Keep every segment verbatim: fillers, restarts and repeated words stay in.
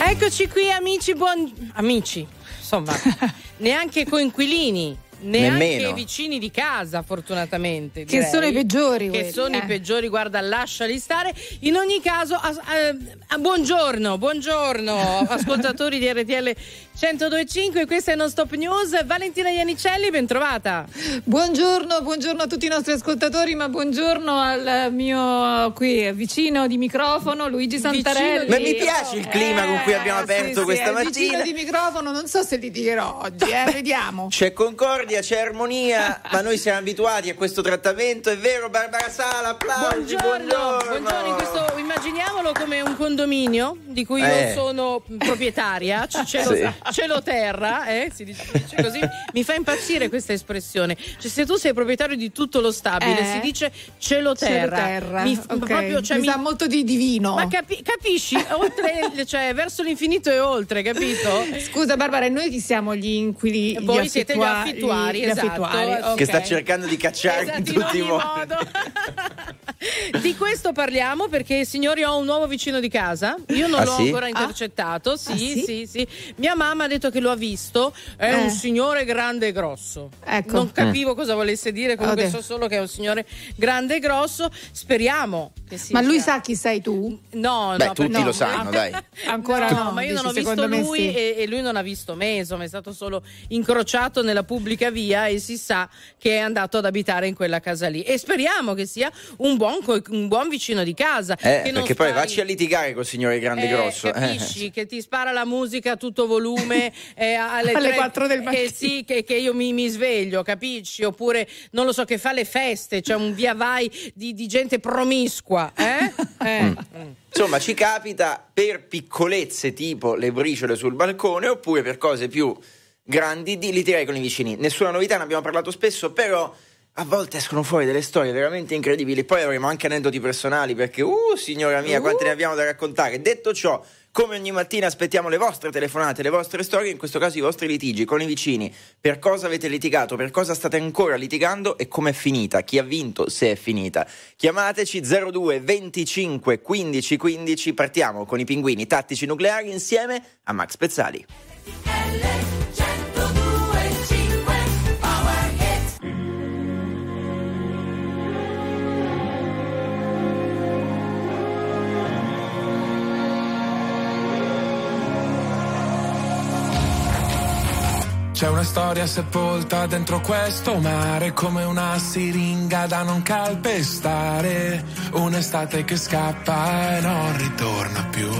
Eccoci qui amici, buon amici, insomma, neanche coinquilini, neanche Nemmeno. vicini di casa, fortunatamente. Direi. Che sono i peggiori. Che quelli, sono eh. i peggiori, guarda, lasciali stare. In ogni caso, a, a, a, buongiorno, buongiorno, ascoltatori di R T L centodue e cinque, questa è Non Stop News. Valentina Iannicelli, ben trovata. Buongiorno, buongiorno a tutti i nostri ascoltatori, ma buongiorno al mio qui vicino di microfono, Luigi Santarelli. Ma mi piace il clima eh, con cui abbiamo aperto sì, questa sì, mattina. Vicino di microfono, non so se li dirò oggi, eh, vediamo. C'è concordia, c'è armonia, ma noi siamo abituati a questo trattamento, è vero Barbara Sala, applausi, buongiorno. buongiorno. Buongiorno, in questo, immaginiamolo come un condominio di cui eh. io sono proprietaria, c- cielo, sì. cielo terra, eh, si dice, si dice così, mi fa impazzire questa espressione. Cioè, se tu sei proprietario di tutto lo stabile, eh. si dice cielo terra. Cielo terra. Mi, okay. proprio, cioè, mi, mi sa molto di divino. Ma capi- capisci? Oltre, cioè, verso l'infinito e oltre, capito? Scusa Barbara, e noi chi siamo gli inquili? Voi gli siete gli affittuari, gli esatto. affittuari, Okay. Che sta cercando di cacciare esatto, in tutti i modi. modo. Di questo parliamo perché, signori, ho un nuovo vicino di casa. Io non ah, l'ho sì? ancora intercettato. Ah? Sì, Ah, sì? sì, sì. Mia mamma ha detto che lo ha visto. È Eh. un signore grande e grosso. Ecco. Non capivo cosa volesse dire. Comunque Okay. so solo che è un signore grande e grosso. Speriamo che sia. Ma lui sa chi sei tu? No, Beh, no, tutti no. lo sanno, dai. Ancora no, no, ma io non dici, ho visto secondo me lui sì. e, e lui non ha visto me, insomma è stato solo incrociato nella pubblica via e si sa che è andato ad abitare in quella casa lì e speriamo che sia un buon, co- un buon vicino di casa. Eh, che non perché poi spari- vacci a litigare col signore grande e eh, grosso. capisci Eh. che ti spara la musica a tutto volume eh, alle, Alle tre- quattro del mattino. eh, sì, che, che io mi, mi sveglio, capisci? Oppure non lo so, che fa le feste, c'è un via vai di, di gente promiscua, eh? eh. Mm. Insomma, ci capita per piccolezze tipo le briciole sul balcone oppure per cose più grandi di litigare con i vicini. Nessuna novità, ne abbiamo parlato spesso, però a volte escono fuori delle storie veramente incredibili. Poi avremo anche aneddoti personali perché, uh, signora mia, Uh. quante ne abbiamo da raccontare. Detto ciò, come ogni mattina aspettiamo le vostre telefonate, le vostre storie, in questo caso i vostri litigi con i vicini. Per cosa avete litigato? Per cosa state ancora litigando? E com'è finita? Chi ha vinto, se è finita? Chiamateci zero due venticinque quindici quindici. Partiamo con i pinguini tattici nucleari insieme a Max Pezzali. C'è una storia sepolta dentro questo mare, come una siringa da non calpestare, un'estate che scappa e non ritorna più.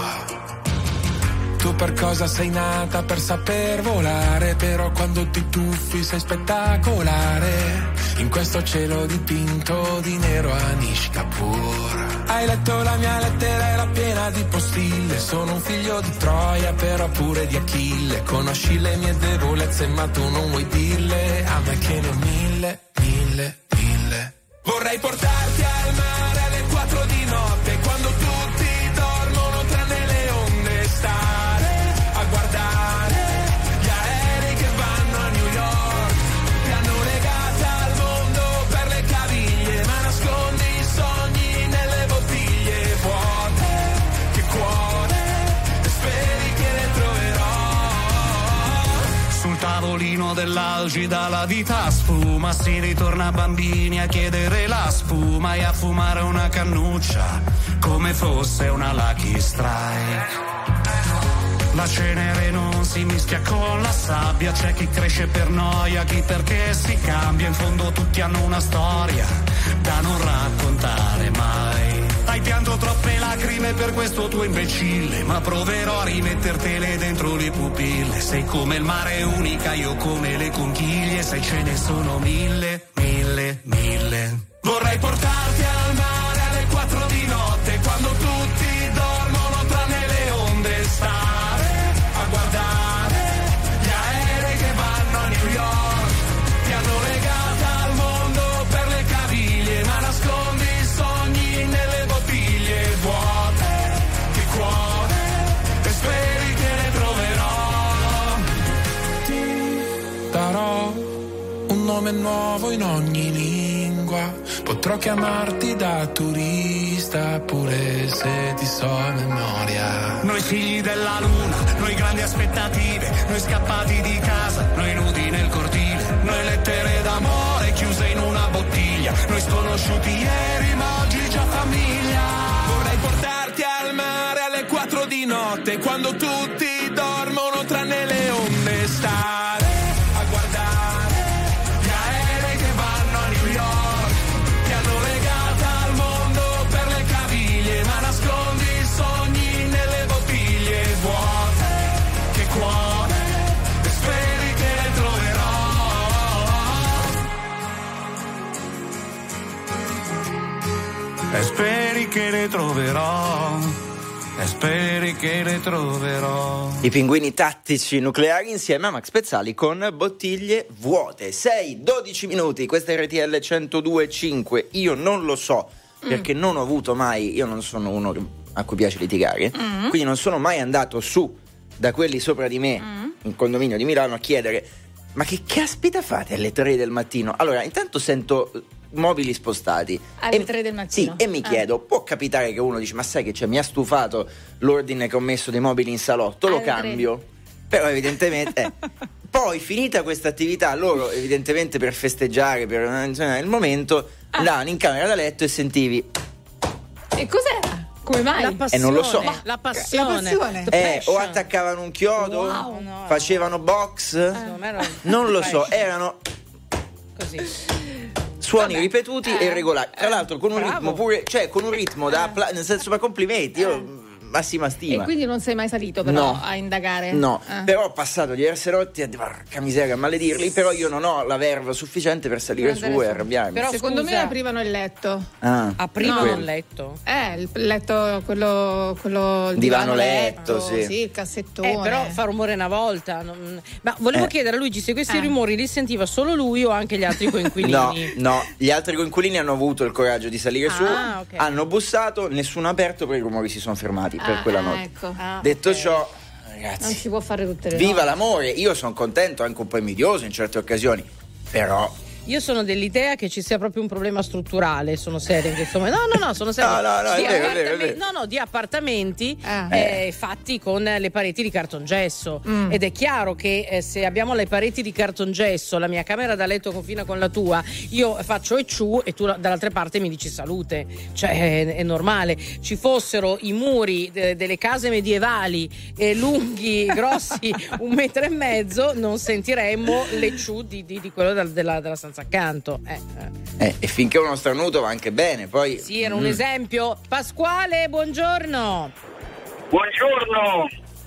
Tu per cosa sei nata? Per saper volare, però quando ti tuffi sei spettacolare, in questo cielo dipinto di nero Anish Kapoor. Hai letto la mia lettera, era piena di postille, sono un figlio di Troia però pure di Achille, conosci le mie debolezze ma tu non vuoi dirle, a me che ne ho mille, mille, mille. Vorrei portarti al mare alle quattro di notte, quando tutti dormono tranne le onde, stare a guardare gli aerei che vanno a New York, ti hanno legata al mondo per le caviglie, ma nascondi i sogni nelle bottiglie vuote, che cuore, e speri che le troverò. Sul tavolino dell'algida la vita sfuma, si ritorna bambini a chiedere la spuma e a fumare una cannuccia come fosse una Lucky Strike. La cenere non si mischia con la sabbia, c'è chi cresce per noia, chi perché si cambia, in fondo tutti hanno una storia da non raccontare mai. Hai pianto troppe lacrime per questo tuo imbecille, ma proverò a rimettertele dentro le pupille. Sei come il mare unica, io come le conchiglie, sai ce ne sono mille, mille, mille. Vorrei portarti al mare alle quattro di notte, quando tutti dormono tranne le onde, stare a guardare gli aerei che vanno a New York, ti hanno legata al mondo per le caviglie, ma nascondi i sogni nelle bottiglie vuote, che cuore, e speri che ne troverò. Ti darò un nome nuovo in ogni lingua, lingua. Potrò chiamarti da turista pure se ti so a memoria. Noi figli della luna, noi grandi aspettative, noi scappati di casa, noi nudi nel cortile, noi lettere d'amore chiuse in una bottiglia, noi sconosciuti ieri ma oggi già famiglia. Vorrei portarti al mare alle quattro di notte, quando tutti dormono tranne le onde, stare a guardare gli aerei che vanno a New York, ti hanno legata al mondo per le caviglie, ma nascondi i sogni nelle bottiglie vuote, che cuore, e speri che le troverò. E speri che le troverò. E speri che le troverò. I pinguini tattici nucleari insieme a Max Pezzali con Bottiglie vuote. sei dodici minuti, questa è R T L centodue e cinque. Io non lo so perché mm. non ho avuto mai, io non sono uno a cui piace litigare, mm. quindi non sono mai andato su da quelli sopra di me mm. in condominio di Milano a chiedere: ma che caspita fate alle tre del mattino? Allora, intanto sento mobili spostati alle e, tre del mattino. Sì, e mi chiedo, ah. può capitare che uno dice: ma sai che c'è, mi ha stufato l'ordine che ho messo dei mobili in salotto, alle lo cambio tre. Però evidentemente eh. Poi finita questa attività, loro evidentemente per festeggiare, per insomma, il momento ah. andavano in camera da letto e sentivi. E cos'era? Come mai? La passione, eh, non lo so. La passione. La passione. Eh, o attaccavano un chiodo, wow. no, facevano box, eh. non lo so, erano così. Suoni Vabbè. ripetuti eh. e regolari. Tra l'altro con un Bravo. ritmo pure, cioè con un ritmo da appla- nel senso, ma complimenti, io massima stima. E quindi non sei mai salito però no. a indagare? No, eh. però ho passato diverse notti a porca miseria a maledirli, però io non ho la verve sufficiente per salire su e arrabbiarmi. Però secondo scusa. me aprivano il letto. Ah, aprivano no. il letto? Eh, il letto, quello, quello il divano divano letto, letto, sì. sì, il cassettone. Eh, però fa rumore una volta. Non... Ma volevo Eh. chiedere a Luigi se questi Eh. rumori li sentiva solo lui o anche gli altri coinquilini. No, no, gli altri coinquilini hanno avuto il coraggio di salire Ah, su, ok. hanno bussato, nessuno ha aperto perché i rumori si sono fermati per Ah, quella ah, notte. ecco. Ah, Detto ok. ciò, Non ragazzi, si può fare tutte le viva notti. l'amore, io sono contento, anche un po' invidioso in certe occasioni, però Io sono dell'idea che ci sia proprio un problema strutturale, sono seria in questo momento. No, no, no, sono seria. No, no, no, Di è vero, è vero, è appartamen- vero. No, no, di appartamenti Ah. eh, fatti con le pareti di cartongesso. Mm. Ed è chiaro che eh, se abbiamo le pareti di cartongesso, la mia camera da letto confina con la tua, io faccio e ciù e tu dall'altra parte mi dici salute. Cioè è, è normale. Ci fossero i muri de- delle case medievali eh, lunghi, grossi un metro e mezzo, non sentiremmo le ciù di, di, di quello della, della, della stanza accanto. Eh, eh. eh, e finché uno starnuto va anche bene, poi Sì, era un Mm. esempio. Pasquale, buongiorno. Buongiorno,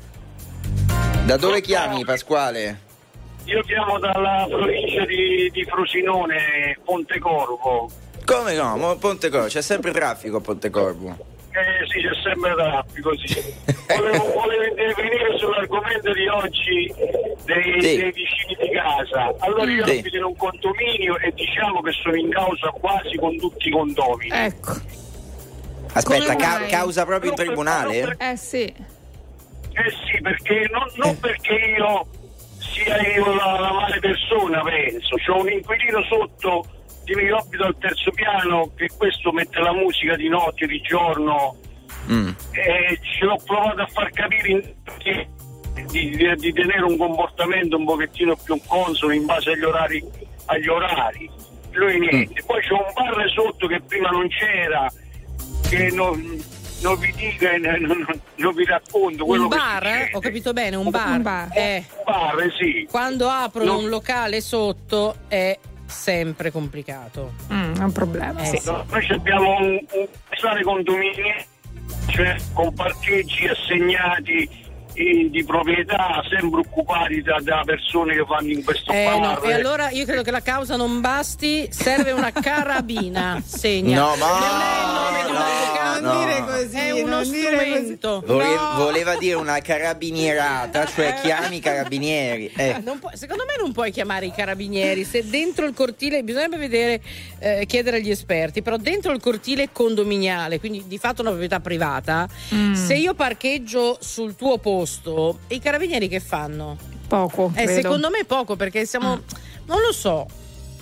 Da dove chiami, Pasquale? io chiamo dalla provincia di, di Frosinone, Pontecorvo. Come no? Mo- Pontecorvo, c'è sempre traffico a Pontecorvo. Eh sì, c'è sempre traffico, sì. Volevo, volevo intervenire sull'argomento di oggi dei, Sì. dei vicini di casa. Allora io Sì. abito in un condominio e diciamo che sono in causa quasi con tutti i condomini. Ecco. Aspetta, Come ca- mai? causa proprio in Non per- tribunale? non per- Eh sì. Eh sì, perché non, non perché io sia io la, la male persona, penso. C'ho un inquilino sotto, di io abito al terzo piano, che questo mette la musica di notte, di giorno, Mm. e ce l'ho provato a far capire in- che- di, di, di tenere un comportamento un pochettino più consono in base agli orari, agli orari. Lui niente. Poi c'ho un bar sotto che prima non c'era, che non, non vi dico, eh, non, non, non vi racconto quello Un che bar, eh? succede. Ho capito bene, un bar. Un bar. Eh, Un bar, sì. quando aprono No. un locale sotto è sempre complicato. Mm, è un problema. Eh, sì. sì. No, noi abbiamo un, un sale condominio, cioè con parcheggi assegnati eh, di proprietà, sempre occupati da, da persone che vanno in questo Eh, bar. no, e allora io credo che la causa non basti, serve una carabina, segna. No, ma- non è il nome di un no, avvocato, no. Non dire così, è uno non dire così. strumento. Vole- No. Voleva dire una carabinierata, cioè chiami i carabinieri. Eh. Non puoi- secondo me non puoi chiamare i carabinieri se dentro il cortile, bisognerebbe vedere, eh, chiedere agli esperti, però dentro il cortile condominiale, quindi di fatto una proprietà privata, Mm. se io parcheggio sul tuo posto, i carabinieri che fanno? Poco. Eh, credo. secondo me poco, perché siamo, non lo so.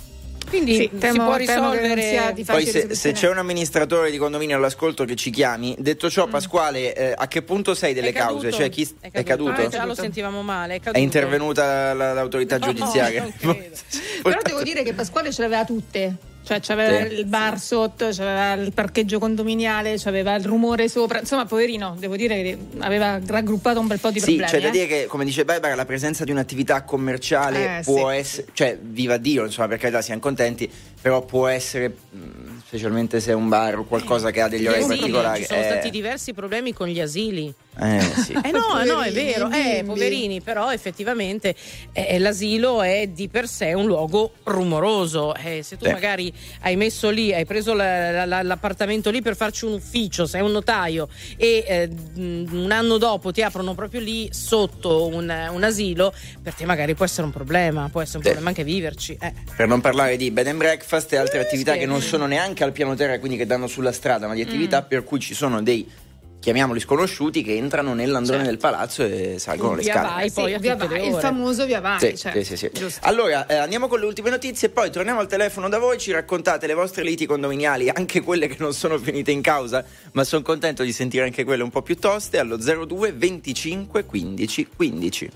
Quindi sì, temo, si può temo risolvere. che non sia di Poi facile se, se c'è un amministratore di condominio all'ascolto che ci chiami. Detto ciò, Pasquale, eh, a che punto sei delle È caduto. cause? Cioè, chi È è caduto. caduto? Ah, già lo sentivamo male. È, È caduto. intervenuta la- l'autorità No, giudiziaria. non credo. Però devo dire che Pasquale ce l'aveva tutte. Cioè c'aveva Sì. il bar sotto, c'aveva il parcheggio condominiale, c'aveva il rumore sopra. Insomma, poverino, devo dire che aveva raggruppato un bel po' di Sì, problemi. c'è da eh. dire che, come dice Barbara, la presenza di un'attività commerciale Eh, può sì. essere, cioè, viva Dio, insomma, per carità siamo contenti, però può essere, mh, specialmente se è un bar o qualcosa che ha degli Gli orari asili, particolari. ci sono eh, stati diversi problemi con gli asili. eh, sì. Eh no, Poverini, no, è vero, eh, bimbi. poverini, però effettivamente eh, l'asilo è di per sé un luogo rumoroso. Eh, se tu Sì. magari hai messo lì, hai preso la- la- l'appartamento lì per farci un ufficio, sei un notaio e eh, un anno dopo ti aprono proprio lì sotto un, un asilo, per te magari può essere un problema, può essere un Sì. problema anche viverci. Eh. Per non parlare di bed and breakfast e altre Eh, attività sì. che non sono neanche al piano terra, quindi che danno sulla strada, ma di attività Mm. per cui ci sono dei, chiamiamoli sconosciuti, che entrano nell'androne Certo. del palazzo e salgono le Via scale. vai, poi Sì, a via tutte vai, le il ore. famoso via vai. Sì, cioè, sì, sì, sì. giusto. Allora, eh, andiamo con le ultime notizie e poi torniamo al telefono da voi, ci raccontate le vostre liti condominiali, anche quelle che non sono finite in causa, ma sono contento di sentire anche quelle un po' più toste, allo zero due venticinque quindici quindici.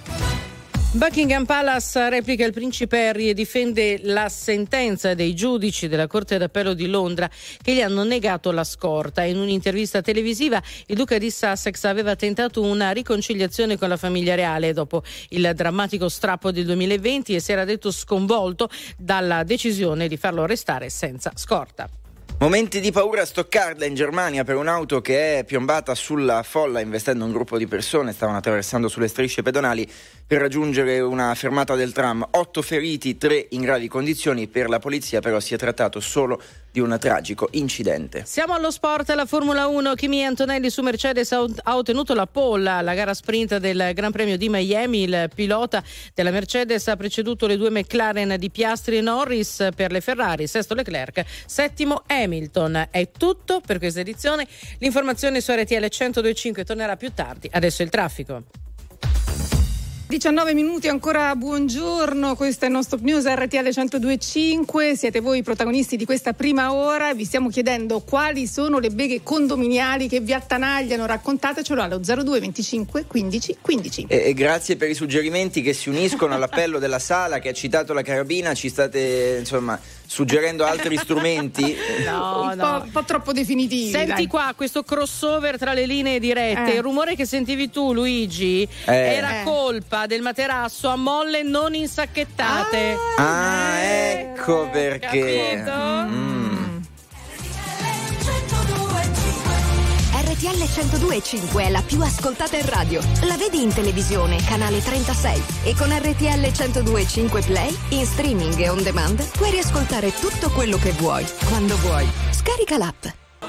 Buckingham Palace replica il principe Harry e difende la sentenza dei giudici della Corte d'Appello di Londra che gli hanno negato la scorta. In un'intervista televisiva il duca di Sussex aveva tentato una riconciliazione con la famiglia reale dopo il drammatico strappo del duemilaventi e si era detto sconvolto dalla decisione di farlo restare senza scorta. Momenti di paura a Stoccarda in Germania per un'auto che è piombata sulla folla investendo un gruppo di persone, stavano attraversando sulle strisce pedonali per raggiungere una fermata del tram. Otto feriti, tre in gravi condizioni. Per la polizia però si è trattato solo di un tragico incidente. Siamo allo sport, la Formula uno. Kimi Antonelli su Mercedes ha, ha ottenuto la pole alla gara sprint del Gran Premio di Miami. Il pilota della Mercedes ha preceduto le due McLaren di Piastri e Norris. Per le Ferrari, sesto Leclerc, settimo Hamilton. È tutto per questa edizione. L'informazione su R T L centodue e cinque tornerà più tardi. Adesso il traffico. diciannove minuti ancora, buongiorno, questo è il nostro News R T L centodue e cinque, siete voi i protagonisti di questa prima ora, vi stiamo chiedendo quali sono le beghe condominiali che vi attanagliano, raccontatecelo allo zero due venticinque quindici quindici. E, e grazie per i suggerimenti che si uniscono all'appello della Sala che ha citato la carabina, ci state insomma suggerendo altri strumenti. No, un, po', un po' troppo definitivi. Senti dai. qua questo crossover tra le linee dirette, Eh. il rumore che sentivi tu Luigi Eh. era Eh. colpa del materasso a molle non insacchettate. Ah, ecco perché. Capito? Mm. R T L centodue e cinque è la più ascoltata in radio. La vedi in televisione, canale trentasei. E con R T L centodue e cinque Play, in streaming e on demand, puoi riascoltare tutto quello che vuoi, quando vuoi. Scarica l'app.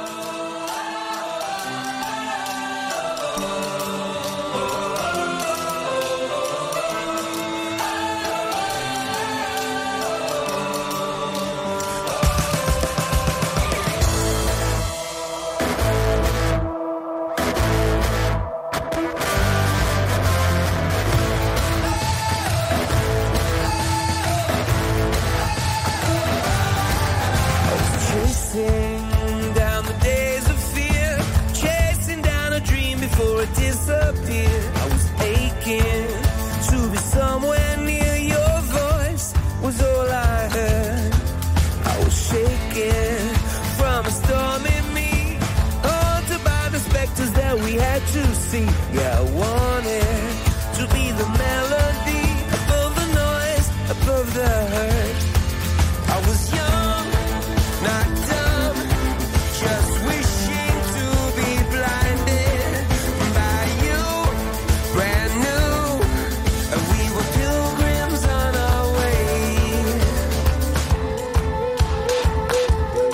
Chasing down the days of fear, chasing down a dream before it disappeared. I was aching to be somewhere near. Your voice was all I heard. I was shaking from a storm in me, haunted by the specters that we had to see. Yeah, I wanted to be the melody above the noise, above the hurt. I was young, not dumb, just wishing to be blinded by you, brand new, and we were pilgrims on our way.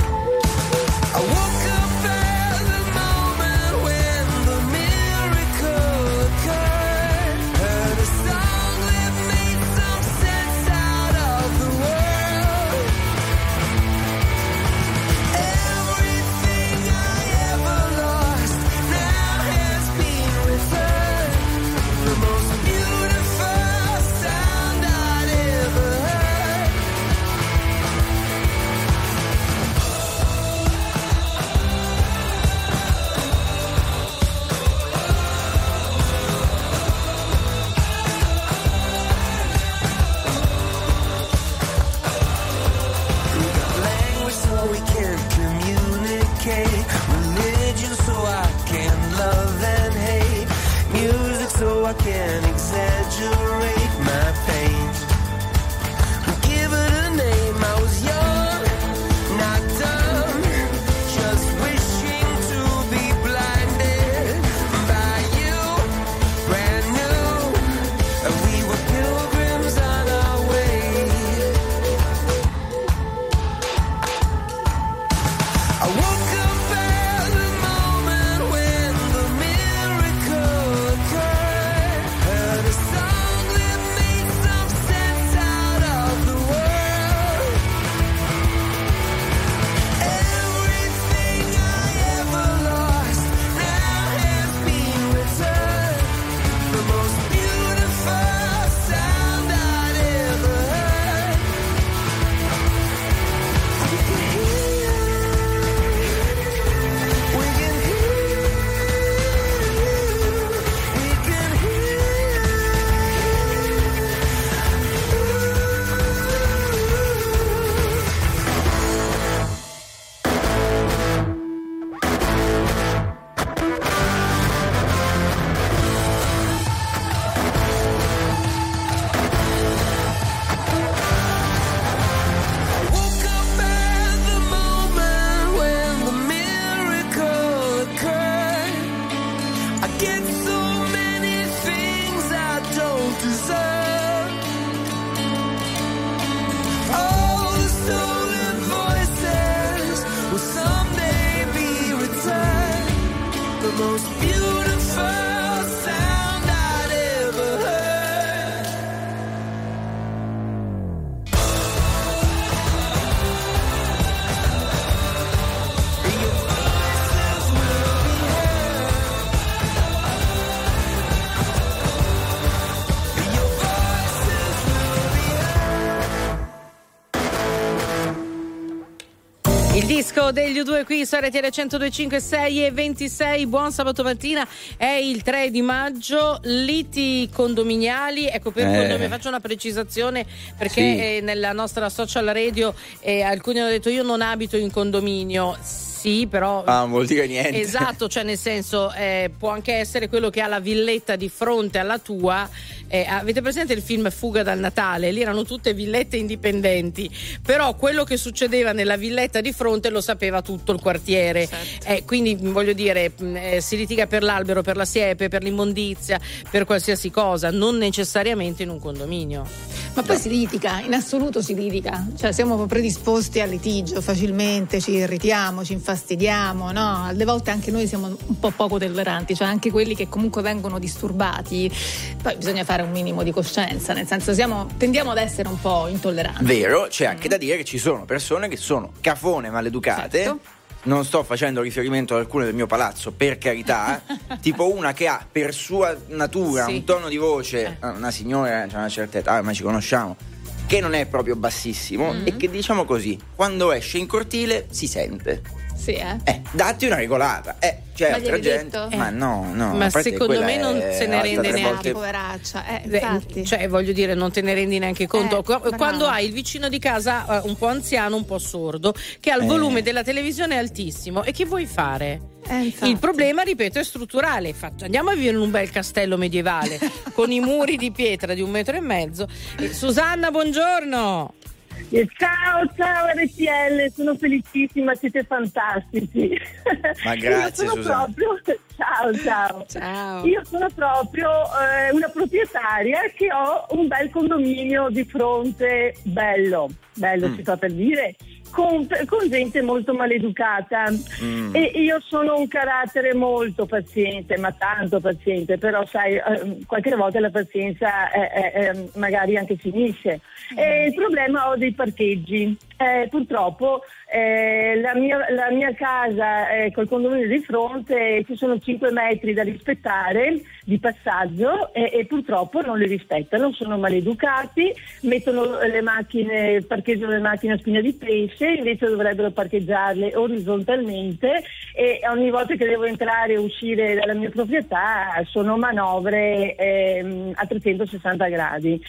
I woke up at the moment when the miracle I can't exaggerate my pain. Give it a name, I was young, not dumb, just wishing to be blinded by you, brand new, and we were pilgrims on our way. I woke up at the moment when the miracle occurred, heard a song that made some sense out of the world. Everything I ever lost now has been returned. The most beautiful sound I'd ever heard. We can hear, we can hear, we can hear. Woke up at the moment when the miracle occurred. I get so many things I don't deserve. All the stolen voices will someday be returned. The most beautiful sound I'd ever heard. Your voices will be heard. Your voices will be heard. Il disco degli U due qui su R T L centodue e cinque, sei e ventisei. Buon sabato mattina, è il tre di maggio. Liti condominiali, ecco, per Eh. condomini faccio una precisazione perché Sì. eh, nella nostra social radio eh, alcuni hanno detto io non abito in condominio. Sì, però Ah, non vuol dire niente. esatto, cioè nel senso eh, può anche essere quello che ha la villetta di fronte alla tua. Eh, avete presente il film Fuga dal Natale? Lì erano tutte villette indipendenti, però quello che succedeva nella villetta di fronte lo sapeva tutto il quartiere. Eh, quindi voglio dire, mh, eh, si litiga per l'albero, per la siepe, per l'immondizia, per qualsiasi cosa, non necessariamente in un condominio. Ma poi si litiga, in assoluto si litiga, cioè siamo predisposti al litigio facilmente, ci irritiamo, ci infastidiamo, no? Alle volte anche noi siamo un po' poco tolleranti, cioè anche quelli che comunque vengono disturbati, poi bisogna fare un minimo di coscienza, nel senso siamo, tendiamo ad essere un po' intolleranti. Vero, c'è anche da dire che ci sono persone che sono cafone maleducate. Certo. Non sto facendo riferimento ad alcune del mio palazzo, per carità, tipo una che ha per sua natura Sì. un tono di voce, Eh. una signora, c'ha una certa età, ma ci conosciamo, che non è proprio bassissimo Mm. e che, diciamo così, quando esce in cortile si sente. Sì, eh? Eh, datti una regolata. Eh, c'è Ma altra gliel'hai gente. detto? Ma no, no. Ma a parte secondo quella me non è se ne alta rende tre neanche volte- Poveraccia, eh, Beh, infatti. cioè voglio dire, non te ne rendi neanche conto. Eh, Qu- brava. Quando hai il vicino di casa eh, un po' anziano, un po' sordo, che ha il Eh. volume della televisione altissimo, e che vuoi fare? Eh, infatti. Il problema, ripeto, è strutturale. Fatto, andiamo a vivere in un bel castello medievale con i muri di pietra di un metro e mezzo. Eh, Susanna, buongiorno. Eh, Ciao, ciao R T L, sono felicissima, siete fantastici. Ma grazie, Io sono Susanna. proprio, ciao, ciao. Ciao. Io sono proprio eh, una proprietaria che ho un bel condominio di fronte, bello, bello Mm. si fa per dire, con, con gente molto maleducata. Mm. E io sono un carattere molto paziente, ma tanto paziente, però sai, eh, qualche volta la pazienza eh, eh, eh, magari anche finisce. E il problema, ho dei parcheggi. Eh, purtroppo eh, la, mia, la mia casa eh, col condominio di fronte ci sono cinque metri da rispettare di passaggio e, e purtroppo non li rispettano, sono maleducati, mettono le macchine, parcheggiano le macchine a spina di pesce, invece dovrebbero parcheggiarle orizzontalmente, e ogni volta che devo entrare e uscire dalla mia proprietà sono manovre ehm, a trecentosessanta gradi.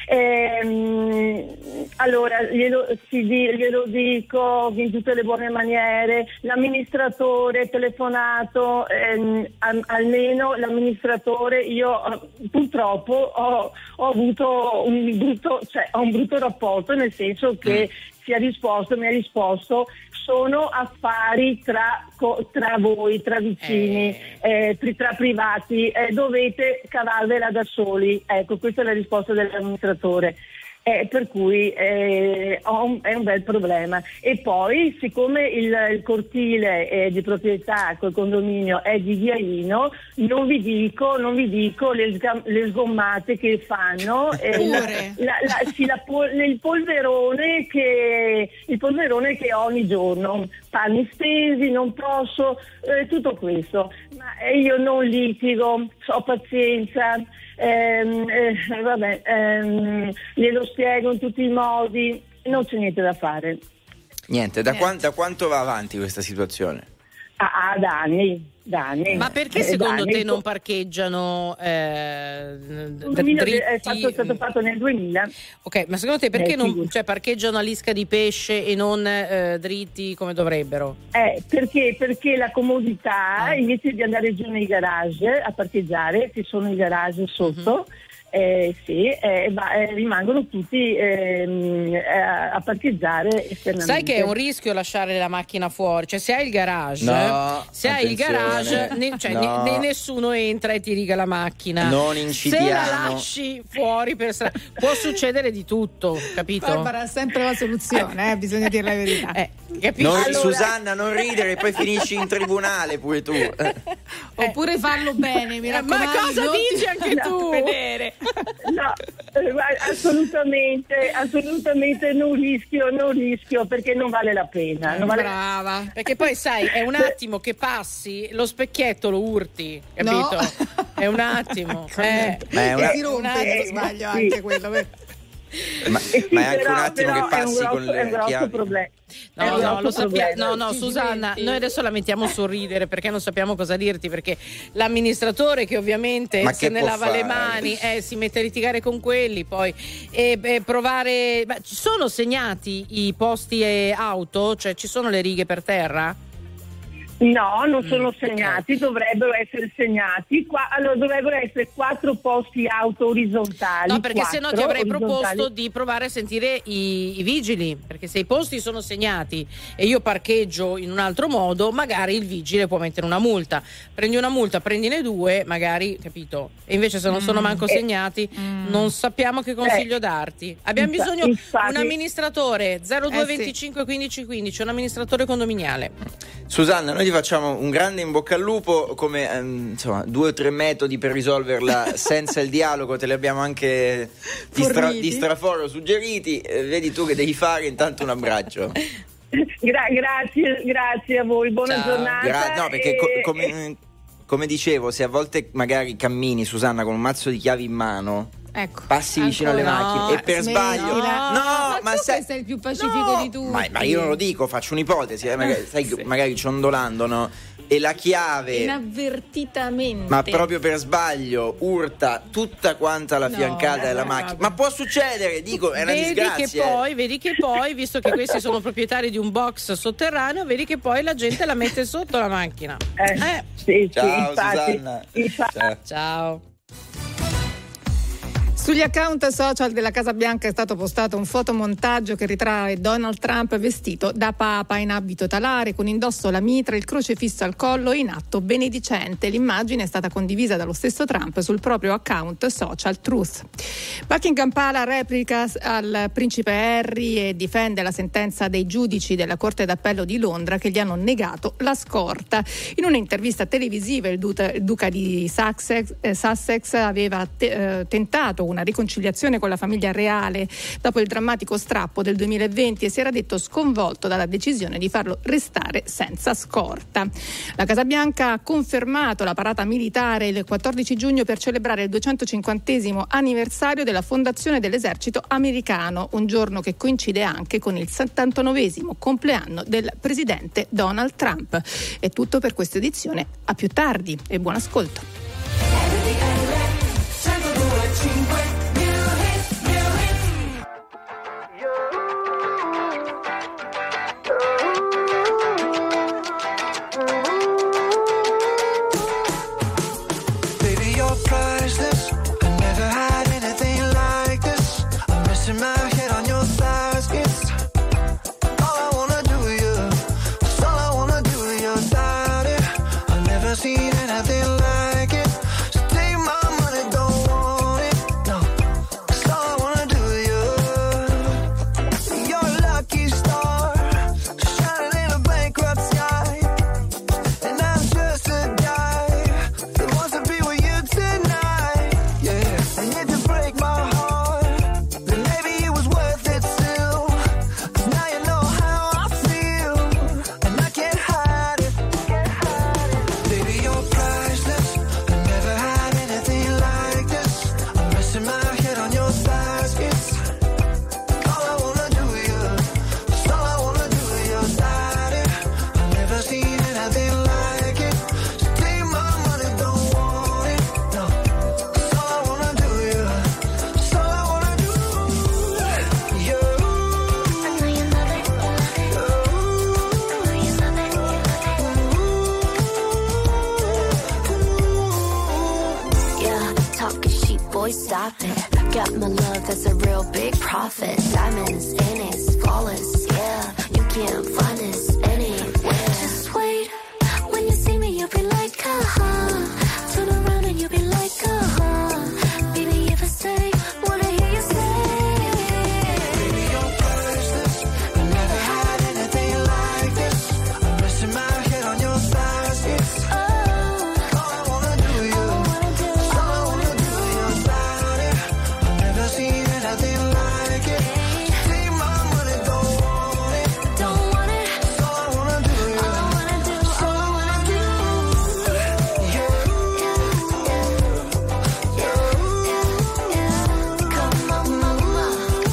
Ehm, allora, glielo, si di, glielo dico in tutte le buone maniere, l'amministratore telefonato, ehm, al, almeno l'amministratore, io purtroppo ho, ho avuto un brutto, cioè, ho un brutto rapporto, nel senso che si è risposto, mi ha risposto, sono affari tra, tra voi, tra vicini, eh. Eh, tra privati, eh, dovete cavarvela da soli. Ecco, questa è la risposta dell'amministratore. Eh, per cui eh, un, è un bel problema. E poi, siccome il, il cortile eh, di proprietà col condominio è di Viaino, non vi dico, non vi dico le, sgam- le sgommate che fanno, eh, la, la, la, sì, la pol- il polverone che il polverone che ho ogni giorno, panni stesi, non posso, eh, tutto questo. Ma eh, io non litigo, ho pazienza. Ehm, eh, vabbè, ehm, glielo spiego in tutti i modi, non c'è niente da fare. Niente, da, Quan- da quanto va avanti questa situazione? Ah, ah da anni, da anni. Ma perché eh, secondo anni. te non parcheggiano eh, duemila, dritti? È, fatto, è stato fatto nel duemila. Ok, ma secondo te perché eh, non cioè, parcheggiano a lisca di pesce e non eh, dritti come dovrebbero? Eh, perché? Perché la comodità, ah. invece di andare giù nei garage a parcheggiare, ci sono i garage sotto, uh-huh. Eh, sì, eh, ma, eh, rimangono tutti ehm, eh, a parcheggiare esternamente. Sai che è un rischio lasciare la macchina fuori, cioè se hai il garage, no, se hai il garage, ne, cioè no. ne, nessuno entra e ti riga la macchina. Non incidiamo. Se la lasci fuori per strada, può succedere di tutto, capito? Barbara ha sempre la soluzione, eh, bisogna dire la verità. Eh, capito? Non, allora... Susanna, non ridere, poi finisci in tribunale pure tu. Eh. Oppure farlo bene, mi raccomando. Ma cosa dici anche no, tu? Vedere. No, assolutamente, assolutamente non rischio, non rischio perché non vale la pena. Non vale... Brava. Perché poi sai, è un attimo che passi, lo specchietto lo urti, capito? No. È un attimo. eh. Ma è una... Si rompe, se sbaglio, sì. anche quello. Ma, sì, ma è anche però, un attimo però che passi è un grosso, con le è un grosso chiavi. problema. No, È un no, grosso lo sappiamo. problema. No, no, Ci Susanna, diventi. noi adesso la mettiamo sul ridere perché non sappiamo cosa dirti, perché l'amministratore che ovviamente Ma se che ne può lava fare? le mani eh, si mette a litigare con quelli, poi e, e provare. Ma ci sono segnati i posti e auto? Cioè ci sono le righe per terra? No, non sono Mm, segnati, ok. dovrebbero essere segnati. Qua, allora dovrebbero essere quattro posti auto orizzontali. No, perché se no ti quattro avrei orizzontali. proposto di provare a sentire i, i vigili, perché se i posti sono segnati e io parcheggio in un altro modo, magari il vigile può mettere una multa. Prendi una multa, prendine due, magari, capito? E invece se non sono manco Eh, segnati, non sappiamo che consiglio eh, darti. Abbiamo infa- bisogno infatti- un amministratore zero due Eh, sì. venticinque quindici quindici, un amministratore condominiale. Susanna, noi ti facciamo un grande in bocca al lupo, come ehm, insomma due o tre metodi per risolverla senza il dialogo te li abbiamo anche di, stra- Forniti. di straforo suggeriti. Eh, vedi tu che devi fare, intanto un abbraccio. Gra- grazie, grazie a voi, buona Ciao. giornata. Gra- no, perché e- co- come, come dicevo, se a volte magari cammini, Susanna, con un mazzo di chiavi in mano, Ecco. passi vicino alle Ancora. macchine e per Smettila. sbaglio No, no, ma tu sai- che sei il più pacifico no, di tutti. ma, ma io non lo dico, faccio un'ipotesi, eh, magari, sai, magari ciondolando, no? E la chiave, Inavvertitamente. ma proprio per sbaglio, urta tutta quanta la No, fiancata della vabbè. macchina. Ma può succedere, dico, è una Vedi che disgrazia. eh. poi, vedi che poi, visto che questi sono proprietari di un box sotterraneo, vedi che poi la gente la mette sotto la macchina. Eh, Eh. sì, sì, Ciao infatti, Susanna. infatti- Ciao. Ciao. Sugli account social della Casa Bianca è stato postato un fotomontaggio che ritrae Donald Trump vestito da papa in abito talare, con indosso la mitra, il crocefisso al collo e in atto benedicente. L'immagine è stata condivisa dallo stesso Trump sul proprio account social Truth. Buckingham Palace replica al principe Harry e difende la sentenza dei giudici della Corte d'Appello di Londra che gli hanno negato la scorta. In un'intervista televisiva il duca, il duca di Sussex, eh, Sussex aveva te, eh, tentato una riconciliazione con la famiglia reale dopo il drammatico strappo del duemilaventi e si era detto sconvolto dalla decisione di farlo restare senza scorta. La Casa Bianca ha confermato la parata militare il quattordici giugno per celebrare il duecentocinquantesimo anniversario della fondazione dell'esercito americano, un giorno che coincide anche con il settantanovesimo compleanno del presidente Donald Trump. È tutto per questa edizione, a più tardi e buon ascolto. R T L centodue e cinque New Hit, New Hit. diamonds in it, flawless, yeah. You can't find this anywhere. Just wait, when you see me, you'll be like, uh-huh. Turn around and you'll be like, uh-huh. Baby, if I stay, wanna hear you say. Baby, you're priceless. I never had anything like this. I'm resting my head on your thighs. It's all I wanna do, you. All I wanna do, your body. I've never seen anything like it. Take my money, don't want it. Don't want it. It's all I wanna do, you. All I wanna do, all I wanna do. Come on, mama.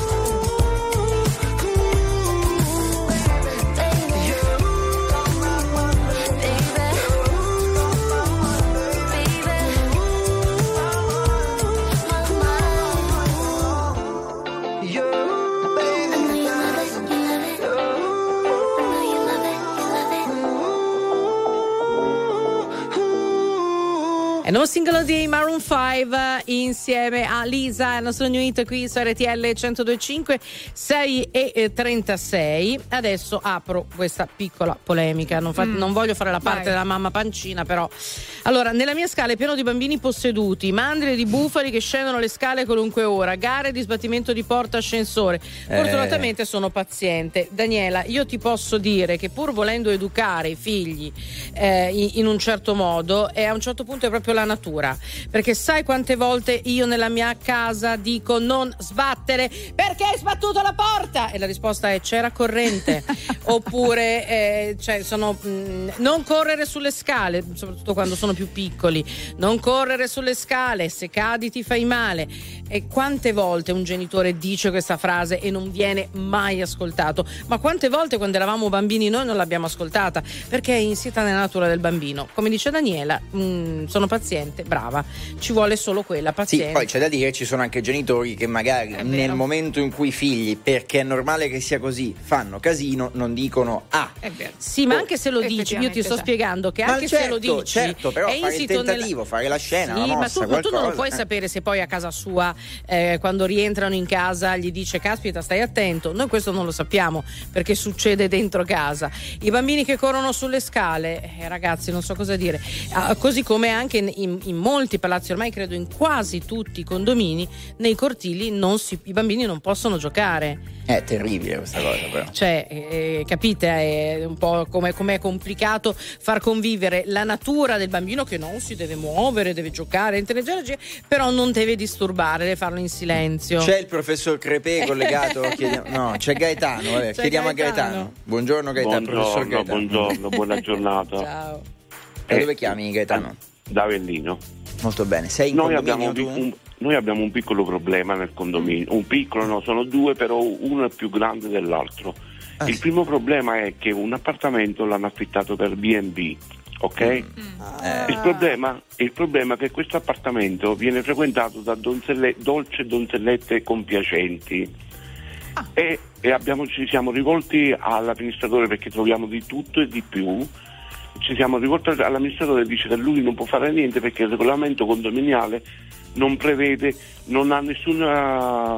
È il nuovo singolo di Maroon cinque insieme a Lisa, il nostro new hit qui su R T L centodue e cinque, sei e trentasei. Adesso apro questa piccola polemica, non, fa, mm. non voglio fare la parte Vai. della mamma pancina, però. Allora, nella mia scala è pieno di bambini posseduti, mandrie di bufali che scendono le scale qualunque ora, gare di sbattimento di porta ascensore. Fortunatamente eh. sono paziente. Daniela, io ti posso dire che pur volendo educare i figli eh, in, in un certo modo, e a un certo punto è proprio la natura, perché sai quante volte io nella mia casa dico non sbattere perché hai sbattuto la porta, e la risposta è c'era corrente. Oppure eh, cioè sono mh, non correre sulle scale, soprattutto quando sono più piccoli, non correre sulle scale, se cadi ti fai male. E quante volte un genitore dice questa frase e non viene mai ascoltato, ma quante volte quando eravamo bambini noi non l'abbiamo ascoltata, perché è insita nella natura del bambino. Come dice Daniela, mh, sono paziente, brava, ci vuole solo quella pazienza. Sì, poi c'è da dire, ci sono anche genitori che magari nel momento in cui i figli, perché è normale che sia così, fanno casino, non dicono ah. È vero. Sì, ma anche se lo dici, io ti sto spiegando che ma anche certo, se lo dici, certo, però è fare il tentativo, nella... fare la scena, sì, la mossa, ma tu, qualcosa. tu non puoi eh. sapere se poi a casa sua eh, quando rientrano in casa gli dice caspita stai attento. Noi questo non lo sappiamo perché succede dentro casa. I bambini che corrono sulle scale, eh, ragazzi, non so cosa dire. Ah, così come anche in, in, in molti palazzi, ormai credo in quasi tutti i condomini, nei cortili non si, i bambini non possono giocare. È terribile questa cosa, però. Cioè, eh, capite, è un po' come è complicato far convivere la natura del bambino che non si deve muovere, deve giocare, intelligere, però non deve disturbare, deve farlo in silenzio. C'è il professor Crepè collegato? Chiediamo, no, c'è Gaetano, vabbè, c'è chiediamo Gaetano. a Gaetano. Buongiorno Gaetano, buongiorno, professor Gaetano. Buongiorno, buona giornata. Ciao. Da dove chiami Gaetano? Da Avellino. Molto bene, sei in noi condominio abbiamo un, tu? un, noi abbiamo un piccolo problema nel condominio, un piccolo no, sono due, però uno è più grande dell'altro. Ah, il sì. primo problema è che un appartamento l'hanno affittato per B and B, ok? Mm. Ah. Il problema, il problema è che questo appartamento viene frequentato da donzelle, dolci e donzellette compiacenti. Ah. E, e abbiamo, ci siamo rivolti all'amministratore perché troviamo di tutto e di più. Ci siamo rivolti all'amministratore e dice che lui non può fare niente perché il regolamento condominiale non prevede, non ha nessuna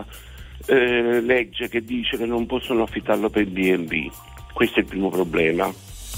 eh, legge che dice che non possono affittarlo per B and B. Questo è il primo problema.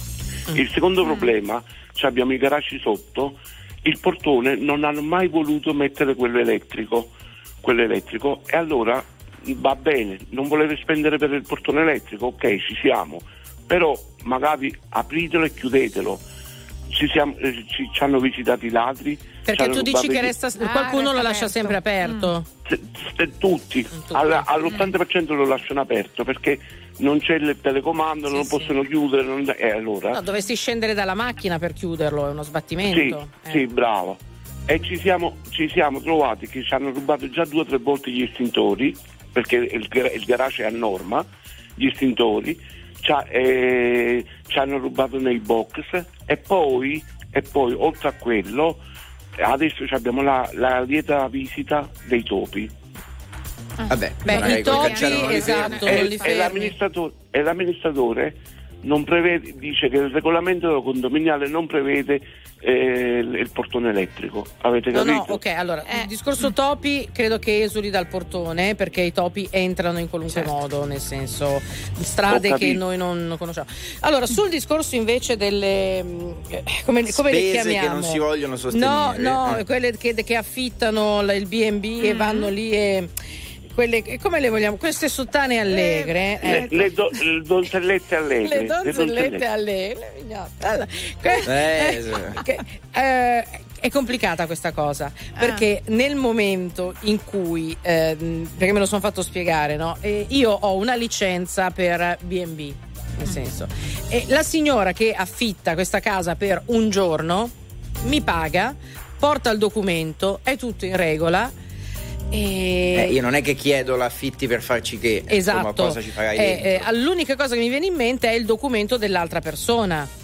Il secondo mm. problema, cioè abbiamo i garaggi sotto, il portone non hanno mai voluto mettere quello elettrico, quello elettrico e allora va bene, non volete spendere per il portone elettrico, ok, ci siamo. Però magari apritelo e chiudetelo. Ci, siamo, eh, ci, ci hanno visitato i ladri. Perché tu dici che resta, ah, qualcuno resta lo lascia aperto. sempre aperto? Mm. Se, se, tutti, tutti. All, all'ottanta per cento lo lasciano aperto perché non c'è il telecomando, sì, non sì. possono chiudere. Non, eh, allora. No, dovresti scendere dalla macchina per chiuderlo, è uno sbattimento. Sì, eh. sì, bravo. E ci siamo, ci siamo trovati che ci hanno rubato già due o tre volte gli estintori, perché il, il garage è a norma, gli estintori. Ci, eh, ci hanno rubato nei box e poi, e poi oltre a quello adesso abbiamo la, la lieta visita dei topi. Vabbè, Beh, i topi, esatto, e, e, l'amministratore, e l'amministratore non prevede, dice che il regolamento condominiale non prevede eh, il portone elettrico. Avete capito? No, no, ok, allora eh. il discorso topi credo che esuli dal portone, perché i topi entrano in qualunque certo. modo, nel senso strade che noi non conosciamo. Allora, sul discorso invece delle eh, come, come le chiamiamo? Che non si vogliono sostenere. No, no, eh. quelle che, che affittano il B and B mm. e vanno lì e quelle, come le vogliamo? Queste sottane allegre, le, ecco. le, do, le donzellette allegre, le donzellette allegre. Allora, que- eh, che, eh, è complicata questa cosa, perché ah. nel momento in cui eh, perché me lo sono fatto spiegare, no? Eh, io ho una licenza per B and B, nel senso, e la signora che affitta questa casa per un giorno mi paga, porta il documento, è tutto in regola. E... Eh, io non è che chiedo l'affitti per farci che, esatto. insomma, cosa ci farai eh, eh, l'unica cosa che mi viene in mente è il documento dell'altra persona.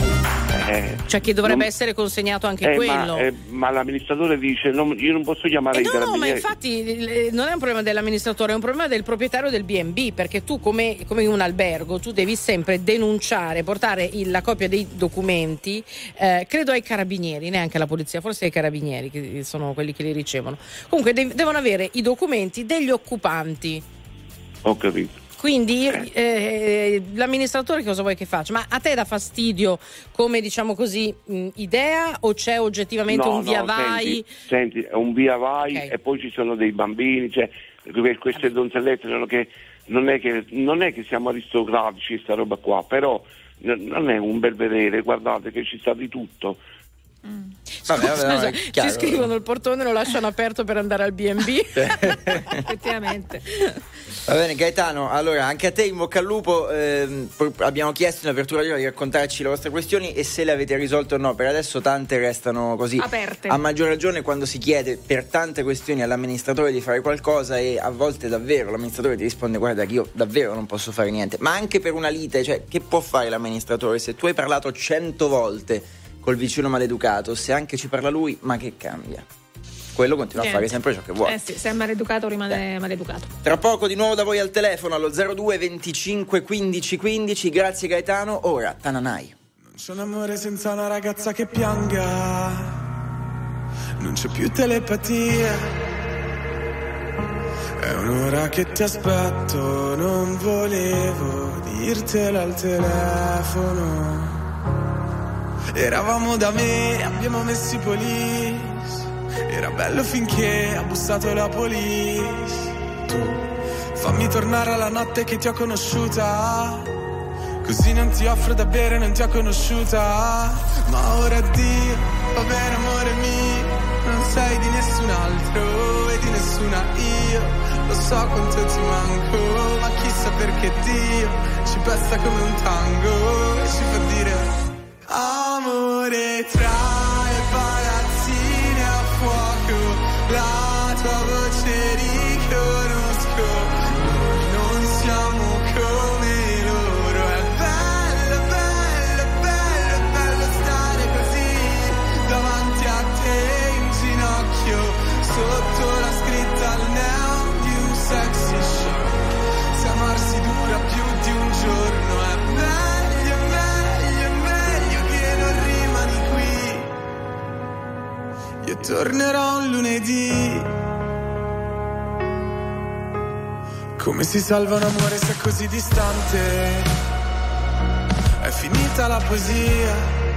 Eh, cioè che dovrebbe non, essere consegnato anche eh, quello. Ma, eh, ma l'amministratore dice non, io non posso chiamare eh i no, carabinieri. No, ma infatti non è un problema dell'amministratore, è un problema del proprietario del B and B, perché tu come, come in un albergo tu devi sempre denunciare, portare il, la copia dei documenti, eh, credo ai carabinieri, neanche alla polizia, forse ai carabinieri che sono quelli che li ricevono. Comunque de- devono avere i documenti degli occupanti. Ho capito. Quindi eh, l'amministratore cosa vuoi che faccia? Ma a te dà fastidio come, diciamo così, mh, idea, o c'è oggettivamente no, un via no, vai? Senti, senti, è un via vai, okay. E poi ci sono dei bambini, cioè queste donzellette non, che, non, è che, non è che siamo aristocratici sta roba qua, però non è un bel vedere, guardate che ci sta di tutto. Mm. Vabbè, vabbè, vabbè, ci scrivono il portone, lo lasciano aperto per andare al B and B. Effettivamente. Va bene, Gaetano, allora anche a te in bocca al lupo. ehm, abbiamo chiesto in apertura di raccontarci le vostre questioni e se le avete risolte o no. Per adesso tante restano così aperte. A maggior ragione quando si chiede per tante questioni all'amministratore di fare qualcosa e a volte davvero l'amministratore ti risponde guarda che io davvero non posso fare niente. Ma anche per una lite, cioè che può fare l'amministratore? Se tu hai parlato cento volte col vicino maleducato, se anche ci parla lui, ma che cambia? Quello continua Niente. a fare sempre ciò che vuole. Eh sì, se è maleducato rimane eh. maleducato. Tra poco di nuovo da voi al telefono allo zero due venticinque quindici quindici. Grazie Gaetano. Ora Tananai. Non c'è un amore senza una ragazza che pianga, non c'è più telepatia, è un'ora che ti aspetto, non volevo dirtelo al telefono. Eravamo da me, abbiamo messo i police, era bello finché ha bussato la police. Tu fammi tornare alla notte che ti ho conosciuta, così non ti offro da bere, non ti ho conosciuta. Ma ora addio, va bene amore mio, non sei di nessun altro e di nessuna io. Lo so quanto ti manco, ma chissà perché Dio ci pesta come un tango e ci fa dire amore tra le palazzine a fuoco, la tua voce riconosco, noi non siamo come loro. È bello, bello, bello, bello stare così davanti a te in ginocchio, sotto la scritta al neon di un sexy show. Se amarsi dura più di un giorno è meglio, meglio, meglio che non rimani qui. Io tornerò un lunedì. Come si salva un amore se è così distante? È finita la poesia,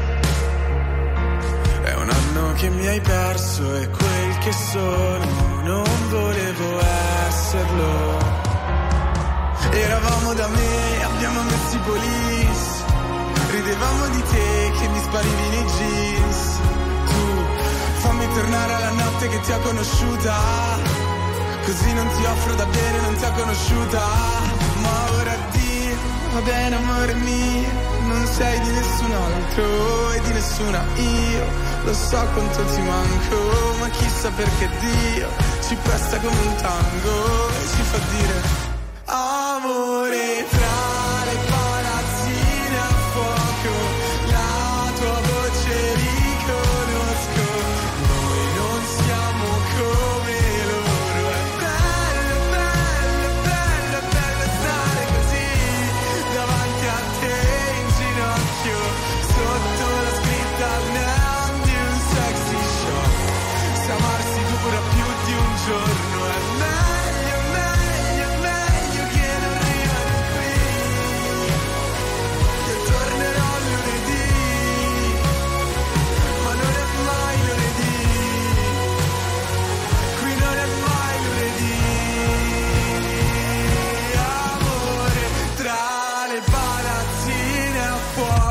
è un anno che mi hai perso e quel che sono non volevo esserlo. Eravamo da me, abbiamo messo i police, ridevamo di te che mi sparivi nei jeans. Tu fammi tornare alla notte che ti ho conosciuta, così non ti offro da bere, non ti ho conosciuta. Ma ora addio, va bene amore mio, non sei di nessun altro e di nessuna io. Lo so quanto ti manco, ma chissà perché Dio ci presta come un tango e ci fa dire amore tra le palazzine a fuoco, la tua voce riconosco, noi non siamo come loro. È bello, bello, bello, bello stare così davanti a te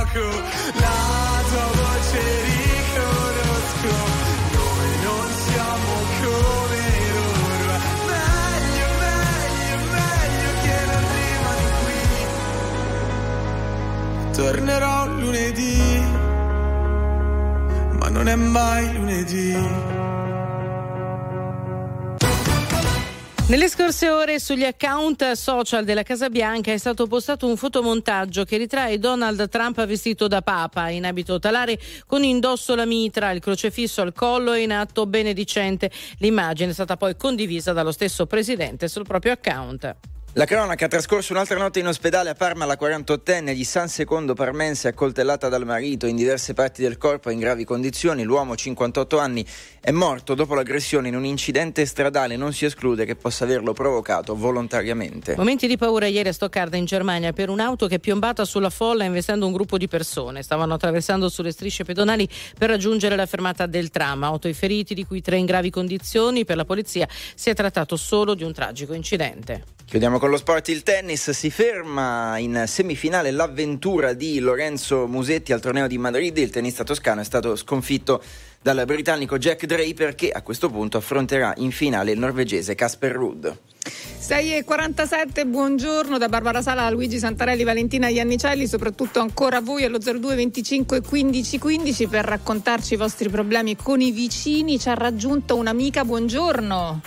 gioco, la tua voce riconosco, noi non siamo come loro, meglio, meglio, meglio che non rimani qui. Tornerò lunedì, ma non è mai lunedì. Nelle scorse ore sugli account social della Casa Bianca è stato postato un fotomontaggio che ritrae Donald Trump vestito da papa, in abito talare, con indosso la mitra, il crocefisso al collo e in atto benedicente. L'immagine è stata poi condivisa dallo stesso presidente sul proprio account. La cronaca: ha trascorso un'altra notte in ospedale a Parma la quarantottenne di San Secondo Parmense, accoltellata dal marito in diverse parti del corpo e in gravi condizioni. L'uomo, cinquantotto anni, è morto dopo l'aggressione in un incidente stradale. Non si esclude che possa averlo provocato volontariamente. Momenti di paura ieri a Stoccarda in Germania per un'auto che è piombata sulla folla investendo un gruppo di persone. Stavano attraversando sulle strisce pedonali per raggiungere la fermata del tram. Otto i feriti, di cui tre in gravi condizioni. Per la polizia si è trattato solo di un tragico incidente. Chiudiamo con lo sport. Il tennis: si ferma in semifinale l'avventura di Lorenzo Musetti al torneo di Madrid. Il tennista toscano è stato sconfitto dal britannico Jack Draper, che a questo punto affronterà in finale il norvegese Casper Ruud. sei e quarantasette, buongiorno da Barbara Sala, Luigi Santarelli, Valentina Iannicelli, soprattutto ancora a voi allo zero due venticinque quindici quindici per raccontarci i vostri problemi con i vicini. Ci ha raggiunto un'amica, buongiorno.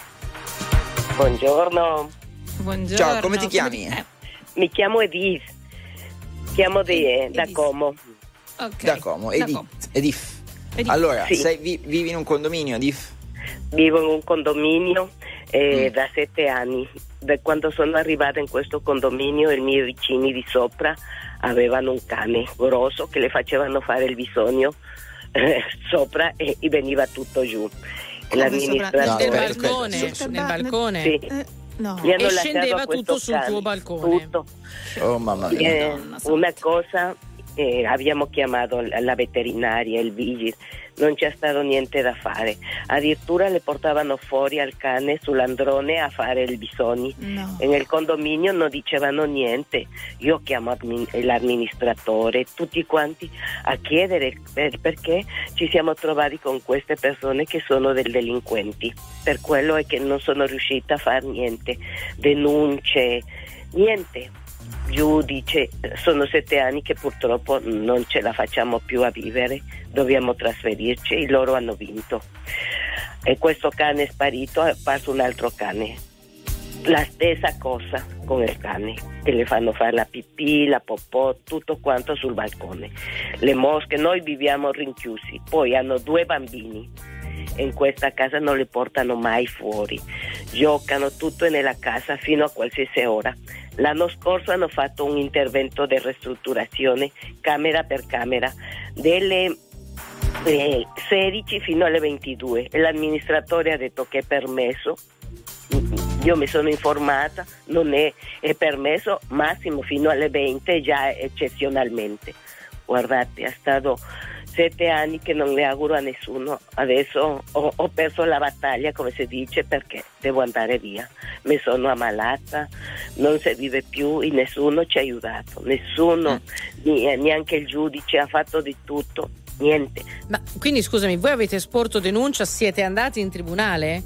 Buongiorno. Buongiorno. Ciao, come ti chiami? Come... Mi chiamo Edith, chiamo de, da Como. Okay. Da Como, Edith. Como. Edith. Edith. Allora, Sì. sei, vi, vivi in un condominio, Edith? Vivo in un condominio eh, Mm. da sette anni. Da quando sono arrivata in questo condominio, i miei vicini di sopra avevano un cane grosso che le facevano fare il bisogno eh, sopra e, e veniva tutto giù. L'amministratore No, Nel aspetta, balcone, aspetta, so- nel balcone. Sì. Eh, no. Gli hanno E lasciato scendeva a questo tutto sul cane, tuo balcone. tutto. Oh mamma mia. Eh, Madonna santa. una cosa, eh, abbiamo chiamato la la veterinaria, il vigile, non c'è stato niente da fare, addirittura le portavano fuori al cane sull'androne a fare il bisogno. No. E nel condominio non dicevano niente. Io chiamo admin- l'amministratore, tutti quanti, a chiedere per- perché ci siamo trovati con queste persone che sono dei delinquenti. Per quello è che non sono riuscita a fare niente, denunce, niente. Giudice, sono sette anni che purtroppo non ce la facciamo più a vivere, dobbiamo trasferirci, loro hanno vinto e questo cane è sparito, è apparso un altro cane, la stessa cosa con il cane, che le fanno fare la pipì, la popò, tutto quanto sul balcone, le mosche. Noi viviamo rinchiusi, poi hanno due bambini e in questa casa non li portano mai fuori, giocano tutto nella casa fino a qualsiasi ora. L'anno scorso hanno fatto un intervento di ristrutturazione camera per camera delle eh, sedici fino alle ventidue e l'amministratore ha detto che è permesso. Io mi sono informata, non è, è permesso massimo fino alle venti, già eccezionalmente. Guardate, è stato sette anni che non le auguro a nessuno. Adesso ho, ho perso la battaglia, come si dice, perché devo andare via. Mi sono ammalata, non si vive più e nessuno ci ha aiutato, nessuno, mm. neanche il giudice ha fatto di tutto, niente. Ma quindi scusami, voi avete sporto denuncia, siete andati in tribunale?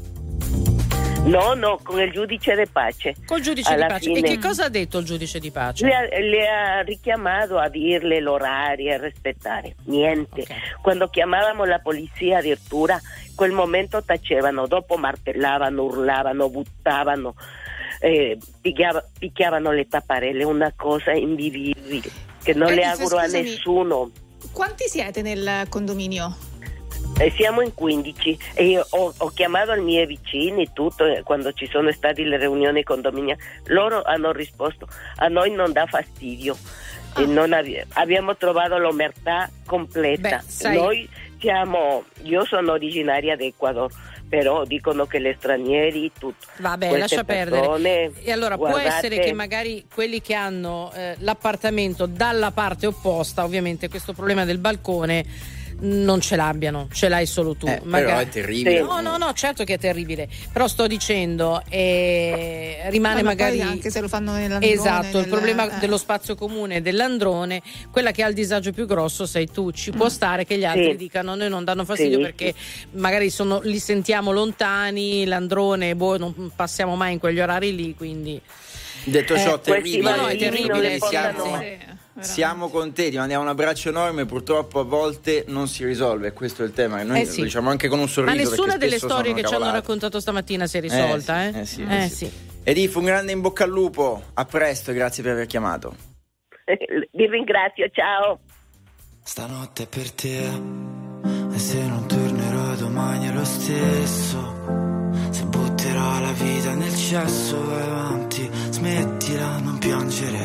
No, no, con il giudice di pace. Col giudice Alla di pace. fine. E che cosa ha detto il giudice di pace? Le ha, le ha richiamato a dirle l'orario e rispettare, niente. Okay. Quando chiamavamo la polizia addirittura, quel momento tacevano, dopo martellavano, urlavano, buttavano, eh, picchiava, picchiavano le tapparelle, una cosa invivibile che non Edith, le auguro scusami, a nessuno. Quanti siete nel condominio? Eh, siamo in quindici e io ho, ho chiamato i miei vicini tutto, eh, quando ci sono state le riunioni condominiali, loro hanno risposto a noi non dà fastidio. Ah. E non abbi- abbiamo trovato l'omertà completa. Beh, sai- Noi siamo, io sono originaria d'Ecuador, però dicono che gli stranieri tutto. Vabbè, Queste lascia persone, perdere. E allora guardate, può essere che magari quelli che hanno eh, l'appartamento dalla parte opposta, ovviamente questo problema del balcone non ce l'abbiano, ce l'hai solo tu. Eh, magari. Però è terribile. No, no, no, certo che è terribile, però sto dicendo eh, rimane No, ma magari poi anche se lo fanno nell'androne, esatto, il nel- problema eh. dello spazio comune dell'androne, quella che ha il disagio più grosso sei tu. Ci può stare che gli altri Sì. dicano noi non danno fastidio Sì. perché magari sono, li sentiamo lontani, l'androne boh, non passiamo mai in quegli orari lì, quindi Detto Eh, ciò, questi terribile. no, no, è terribile, Quindi portano- siamo, sì, siamo con te, ti mandiamo un abbraccio enorme. Purtroppo a volte non si risolve, questo è il tema. Che noi Eh sì. lo diciamo anche con un ma sorriso. nessuna perché delle spesso storie sono che ci hanno cavolate. raccontato stamattina si è risolta, eh? Eh sì, Eh eh sì. sì. Edith, un grande in bocca al lupo, a presto e grazie per aver chiamato. Vi ringrazio, ciao. Stanotte per te, e se non tornerò domani è lo stesso. Se butterò la vita nel cesso, vai avanti, smettila, non piangere.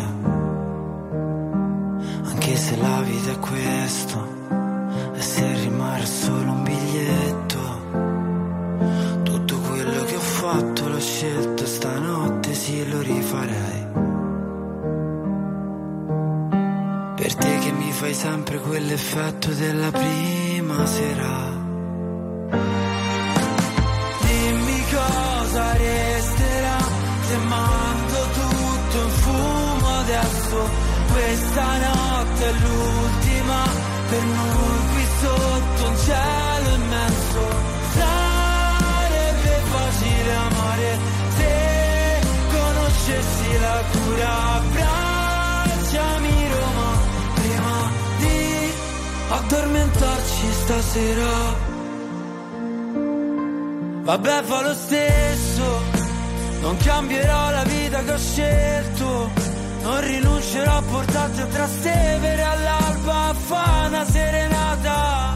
Anche se la vita è questo, e se rimane solo un biglietto. Tutto quello che ho fatto l'ho scelto, stanotte sì lo rifarei. Per te che mi fai sempre quell'effetto della prima sera. Dimmi cosa resterà se mando tutto in fumo adesso. Questa notte è l'ultima per noi qui sotto un cielo immenso. Sarebbe facile amare se conoscessi la cura. Abbracciami Roma prima di addormentarci stasera. Vabbè, fa lo stesso, non cambierò la vita che ho scelto. Non rinuncerò a portarti a Trastevere all'alba a fa' una serenata.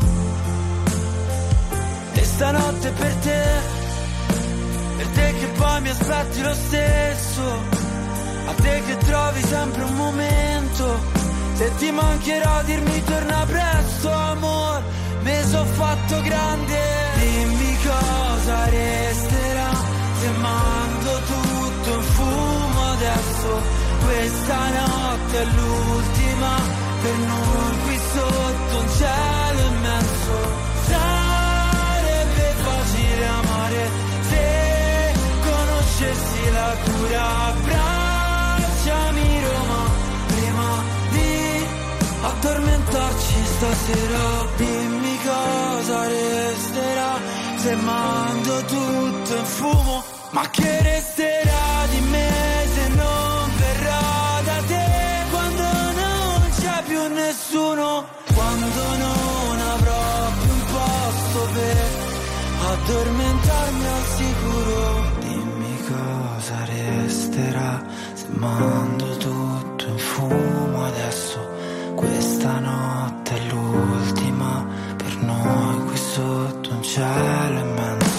E stanotte per te, per te che poi mi aspetti lo stesso. A te che trovi sempre un momento. Se ti mancherò dirmi torna presto amor, me so fatto grande. Dimmi cosa resterà se mando tutto in fumo adesso. Questa notte è l'ultima per noi qui sotto un cielo immenso. Sarebbe facile amare se conoscessi la cura. Abbracciami Roma prima di addormentarci stasera. Dimmi cosa resterà se mando tutto in fumo. Ma che resterà di me se non verrò da te? Quando non c'è più nessuno, quando non avrò più un posto per addormentarmi al sicuro. Dimmi cosa resterà se mando tutto in fumo adesso. Questa notte è l'ultima per noi qui sotto un cielo immenso.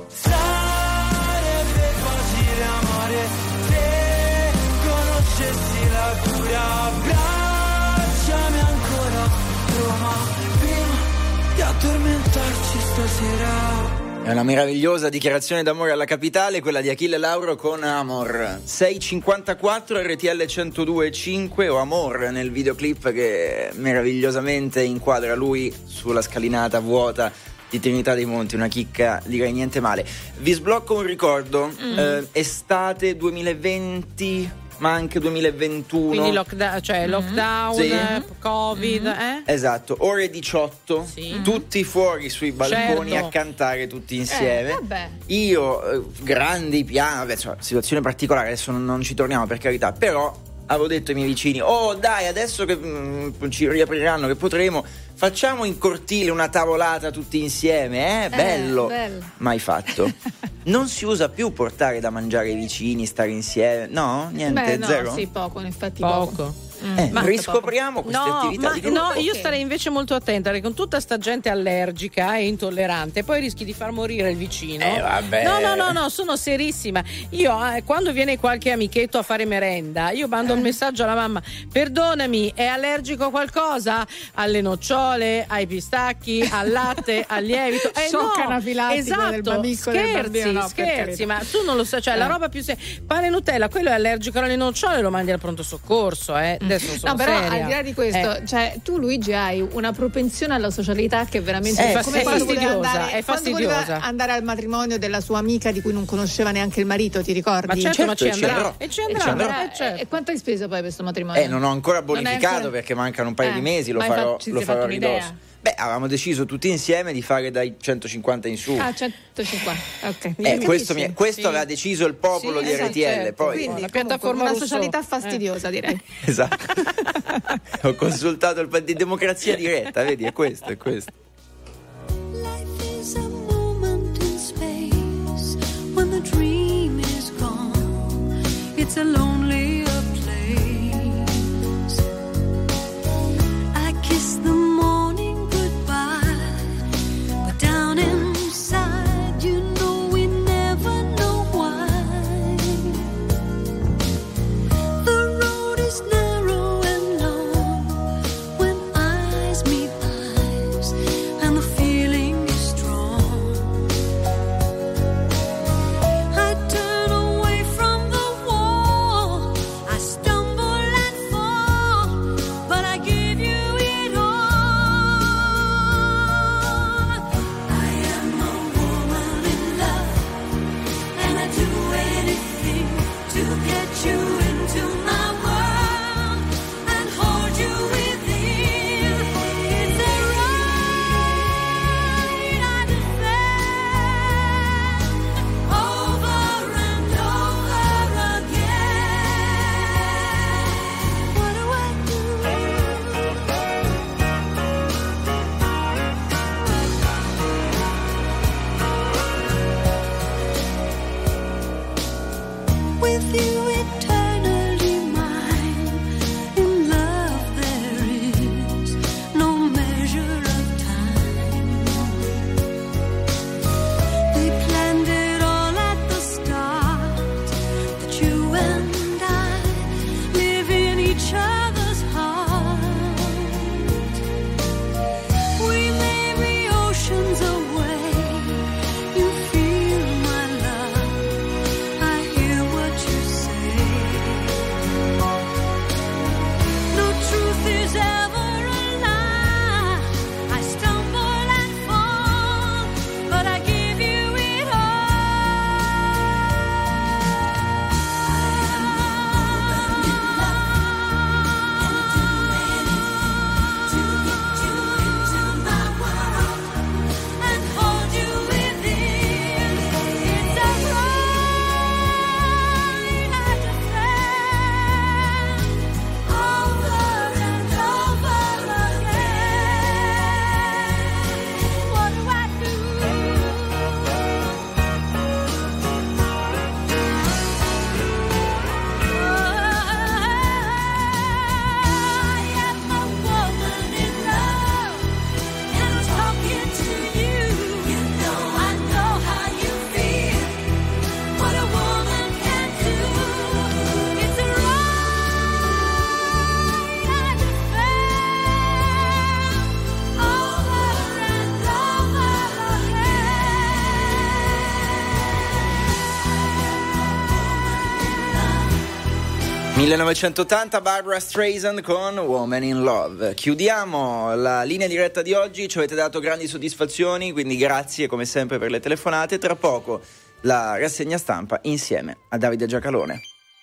La cura, abbracciami ancora Roma prima di addormentarci stasera. È una meravigliosa dichiarazione d'amore alla capitale, quella di Achille Lauro con Amor. sei e cinquantaquattro R T L centodue e cinque o Amor nel videoclip che meravigliosamente inquadra lui sulla scalinata vuota di Trinità dei Monti, una chicca, direi niente male. Vi sblocco un ricordo, mm. eh, estate duemilaventi ma anche duemilaventuno. Quindi lockdown, cioè lockdown, Sì. Covid, Mm-hmm. eh? Esatto, ore diciotto, Sì. tutti fuori sui balconi Certo. a cantare tutti insieme. Eh, vabbè. Io, eh, grandi piani, vabbè, insomma, situazione particolare, adesso non, non ci torniamo per carità, però avevo detto ai miei vicini, oh dai, adesso che mm, ci riapriranno, che potremo, facciamo in cortile una tavolata tutti insieme, eh? Bello. bello. Mai fatto. Non si usa più portare da mangiare ai vicini, stare insieme, no? Niente, Beh, no, zero? sì, poco, in effetti Poco. poco. Eh, Ma- riscopriamo queste No, attività ma di gruppo. no, io Ok. starei invece molto attenta perché con tutta sta gente allergica e intollerante poi rischi di far morire il vicino. Eh, vabbè. No, no, no, no, sono serissima. Io eh, quando viene qualche amichetto a fare merenda, io mando Eh. un messaggio alla mamma: perdonami, è allergico a qualcosa? Alle nocciole, ai pistacchi, al latte, al lievito. Eh Shock no, anafilattico esatto, del bambicco del scherzi, bambino, no, per scherzi, carità. ma tu non lo sai, cioè la Eh. roba più se- pane Nutella, quello è allergico alle nocciole, lo mandi al pronto soccorso, eh. Mm. adesso sono No, però seria. al di là di questo, Eh. cioè tu Luigi hai una propensione alla socialità che veramente Eh, come è quando voleva fastidiosa, andare, è quando voleva fastidiosa. andare al matrimonio della sua amica di cui non conosceva neanche il marito, ti ricordi? Ma certo, ma ci e ci andrà. andrò. E ci E andrà. ci andrò. eh, certo. E quanto hai speso poi per questo matrimonio? Eh, non ho ancora Non hai bonificato ancora- perché mancano un paio Eh, di mesi, lo ma hai farò, fatto- ci lo sei farò a fatto ridosso. un'idea? Beh, avevamo deciso tutti insieme di fare dai centocinquanta in su. Ah, centocinquanta. Ok. Eh, questo mi- questo Sì. aveva deciso il popolo Sì, di esatto, R T L. certo. Poi Quindi, la comunque, piattaforma una Rousseau. socialità fastidiosa, direi. esatto. Ho consultato il di democrazia diretta, vedi, è questo, è questo. Life is a moment in space when the dream is gone. It's a lonelier place. I kiss the morning goodbye, but down inside, you know we never know why. The road is narrow and long when eyes meet eyes, and the feeling is strong. I turn away from the wall, I stumble and fall, but I give you it all. I am a woman in love, and I do anything to get you into my world and hold you within. It's a right I defend over and over again. What do I do? With you eternally mine, in love there is no measure of time. We planned it all at the start, that you and I live in each other's heart. We may be oceans away, you feel my love, I hear what you say. No truth is ever a lie. I stumble and fall, but I give you it all. To get you into my world and hold you within. It's a right I defend over and over again. What do I do? I am a woman in love, and I'm talking to you. You know I know how you feel. What a woman can do. It's a right I defend over and over millenovecentottanta, Barbara Streisand con Woman in Love. Chiudiamo la linea diretta di oggi, ci avete dato grandi soddisfazioni, quindi grazie come sempre per le telefonate. Tra poco la rassegna stampa insieme a Davide Giacalone.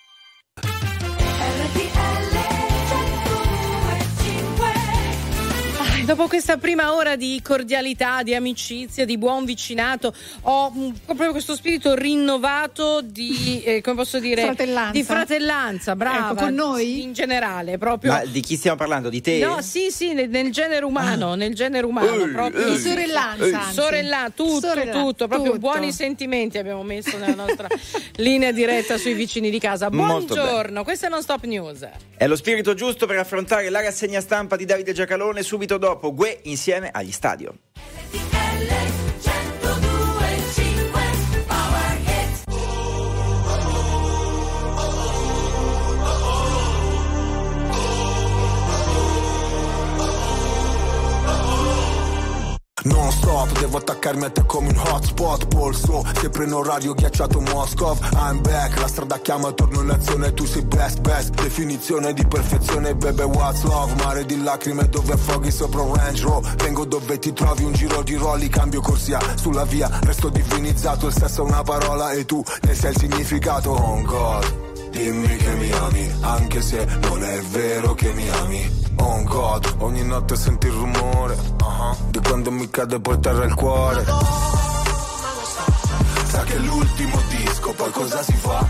Ai, Dopo questa prima ora di cordialità, di amicizia, di buon vicinato, ho mm, proprio questo spirito rinnovato di, eh, come posso dire, Fratellanza. di fratellanza, brava. Ecco, con noi? In generale, proprio. Ma di chi stiamo parlando? Di te? No, sì, sì, nel, nel genere umano, nel genere umano, Ehi, proprio ehi. Di sorellanza, Ehi. anzi. sorella, tutto, Sorella- tutto, proprio tutto. buoni sentimenti abbiamo messo nella nostra linea diretta sui vicini di casa. Molto Buongiorno, questa è Non Stop News. È lo spirito giusto per affrontare la rassegna stampa di Davide Giacalone subito dopo Gue insieme agli Stadio. Non stop stop, devo attaccarmi a te come un hotspot. Polso, sempre in orario ghiacciato Moscow. I'm back, la strada chiama, torno in azione, tu sei best, best. Definizione di perfezione, baby, what's love? Mare di lacrime dove affoghi sopra un Range Rover. Vengo dove ti trovi, un giro di rolli, cambio corsia. Sulla via, resto divinizzato, il sesso è una parola e tu ne sei il significato. Oh God, dimmi che mi ami, anche se non è vero che mi ami. Oh God, ogni notte senti il rumore uh-huh. di quando mi cade poi terra il cuore. Sa che è l'ultimo disco, poi cosa si fa?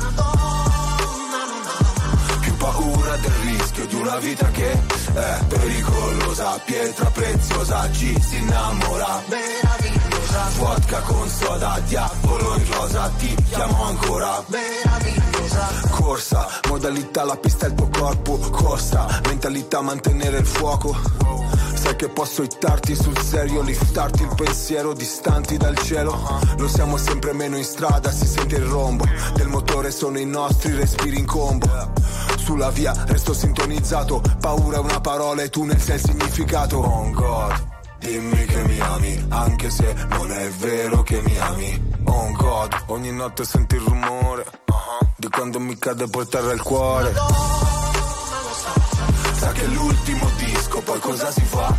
Più paura del rischio di una vita che è pericolosa. Pietra preziosa, ci si innamora. Meravigliosa. Vodka con soda, diavolo in rosa, ti chiamo ancora. Meravigliosa. Corsa, modalità la pista il tuo corpo costa, mentalità mantenere il fuoco. Sai che posso hittarti sul serio, liftarti il pensiero distanti dal cielo. Lo siamo sempre meno in strada, si sente il rombo del motore, sono i nostri respiri in combo. Sulla via resto sintonizzato, paura è una parola e tu ne sai il significato. Oh God, dimmi che mi ami, anche se non è vero che mi ami. Oh God, ogni notte senti il rumore uh-huh. di quando mi cade poi terra il cuore. Sa che è l'ultimo disco, poi cosa si fa?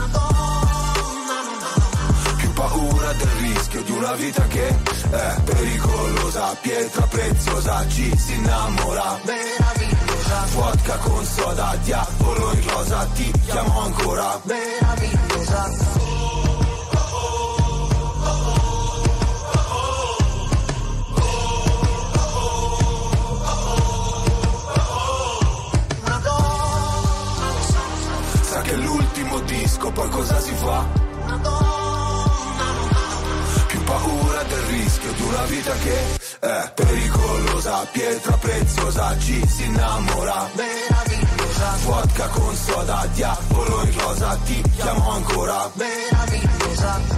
Più paura del rischio di una vita che è pericolosa. Pietra preziosa, ci si innamora. Meravigliosa. Vodka con soda, diavolo in rosa, ti chiamo ancora. Meravigliosa. Che l'ultimo disco, poi cosa si fa? Più paura del rischio di una vita che è pericolosa. Pietra preziosa, ci si innamora. Meravigliosa. Vodka con soda, diavolo in rosa, ti chiamo ancora. Meravigliosa.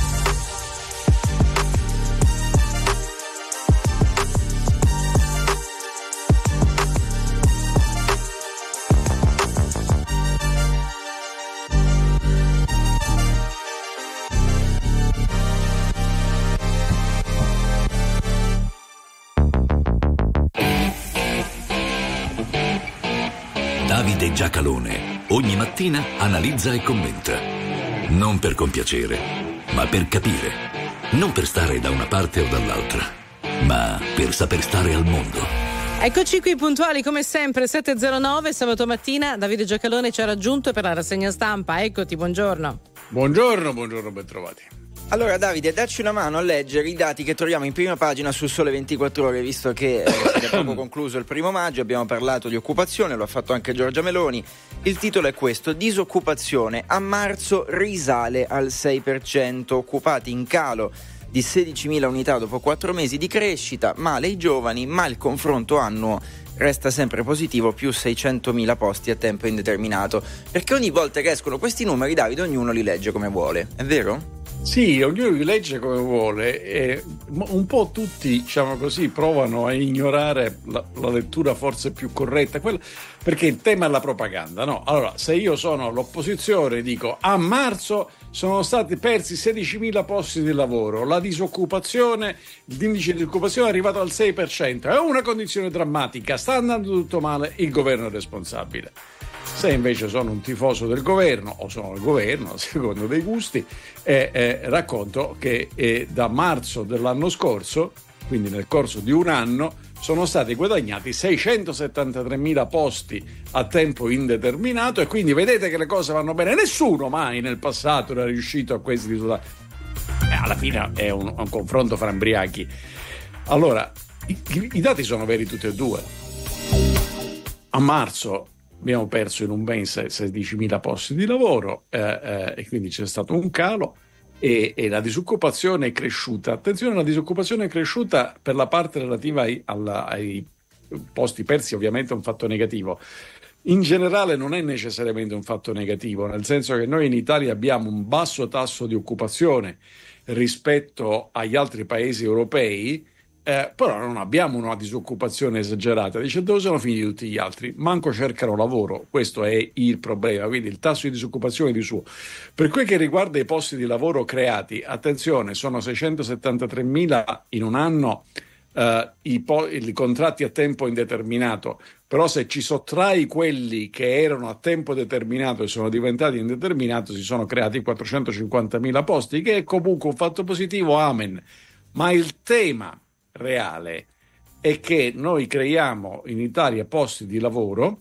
Davide Giacalone ogni mattina analizza e commenta. Non per compiacere, ma per capire. Non per stare da una parte o dall'altra, ma per saper stare al mondo. Eccoci qui puntuali come sempre, sette e zero nove, sabato mattina Davide Giacalone ci ha raggiunto per la rassegna stampa. Eccoti, buongiorno. Buongiorno, buongiorno, ben trovati. Allora Davide, dacci una mano a leggere i dati che troviamo in prima pagina su Sole ventiquattro Ore, visto che eh, si è proprio concluso il primo maggio, abbiamo parlato di occupazione, lo ha fatto anche Giorgia Meloni. Il titolo è questo: disoccupazione a marzo risale al sei per cento, occupati in calo di sedicimila unità dopo quattro mesi di crescita, male i giovani, ma il confronto annuo resta sempre positivo, più seicentomila posti a tempo indeterminato. Perché ogni volta che escono questi numeri, Davide, ognuno li legge come vuole, è vero? Sì, ognuno li legge come vuole e un po' tutti, diciamo così, provano a ignorare la, la lettura forse più corretta, quella, perché il tema è la propaganda, no? Allora, se io sono all'opposizione e dico a marzo sono stati persi sedicimila posti di lavoro, la disoccupazione, l'indice di disoccupazione è arrivato al sei per cento, è una condizione drammatica, sta andando tutto male, il governo è responsabile. Se invece sono un tifoso del governo o sono al governo, a secondo dei gusti, eh, eh, racconto che eh, da marzo dell'anno scorso, quindi nel corso di un anno, sono stati guadagnati seicentosettantatremila posti a tempo indeterminato e quindi vedete che le cose vanno bene. Nessuno mai nel passato era riuscito a questi risultati. Eh, alla fine è un, un confronto fra imbriachi. Allora, i, i dati sono veri tutti e due. A marzo abbiamo perso in un mese sedicimila posti di lavoro eh, eh, e quindi c'è stato un calo e, e la disoccupazione è cresciuta. Attenzione, la disoccupazione è cresciuta per la parte relativa ai, alla, ai posti persi, ovviamente è un fatto negativo. In generale non è necessariamente un fatto negativo, nel senso che noi in Italia abbiamo un basso tasso di occupazione rispetto agli altri paesi europei, Eh, però non abbiamo una disoccupazione esagerata. Dice, dove sono finiti tutti gli altri? Manco cercano lavoro, questo è il problema. Quindi il tasso di disoccupazione di suo. Per quel che riguarda i posti di lavoro creati, attenzione, sono seicentosettantatremila in un anno eh, i, po- i contratti a tempo indeterminato, però se ci sottrai quelli che erano a tempo determinato e sono diventati indeterminato, si sono creati quattrocentocinquantamila posti, che è comunque un fatto positivo, amen. Ma il tema reale è che noi creiamo in Italia posti di lavoro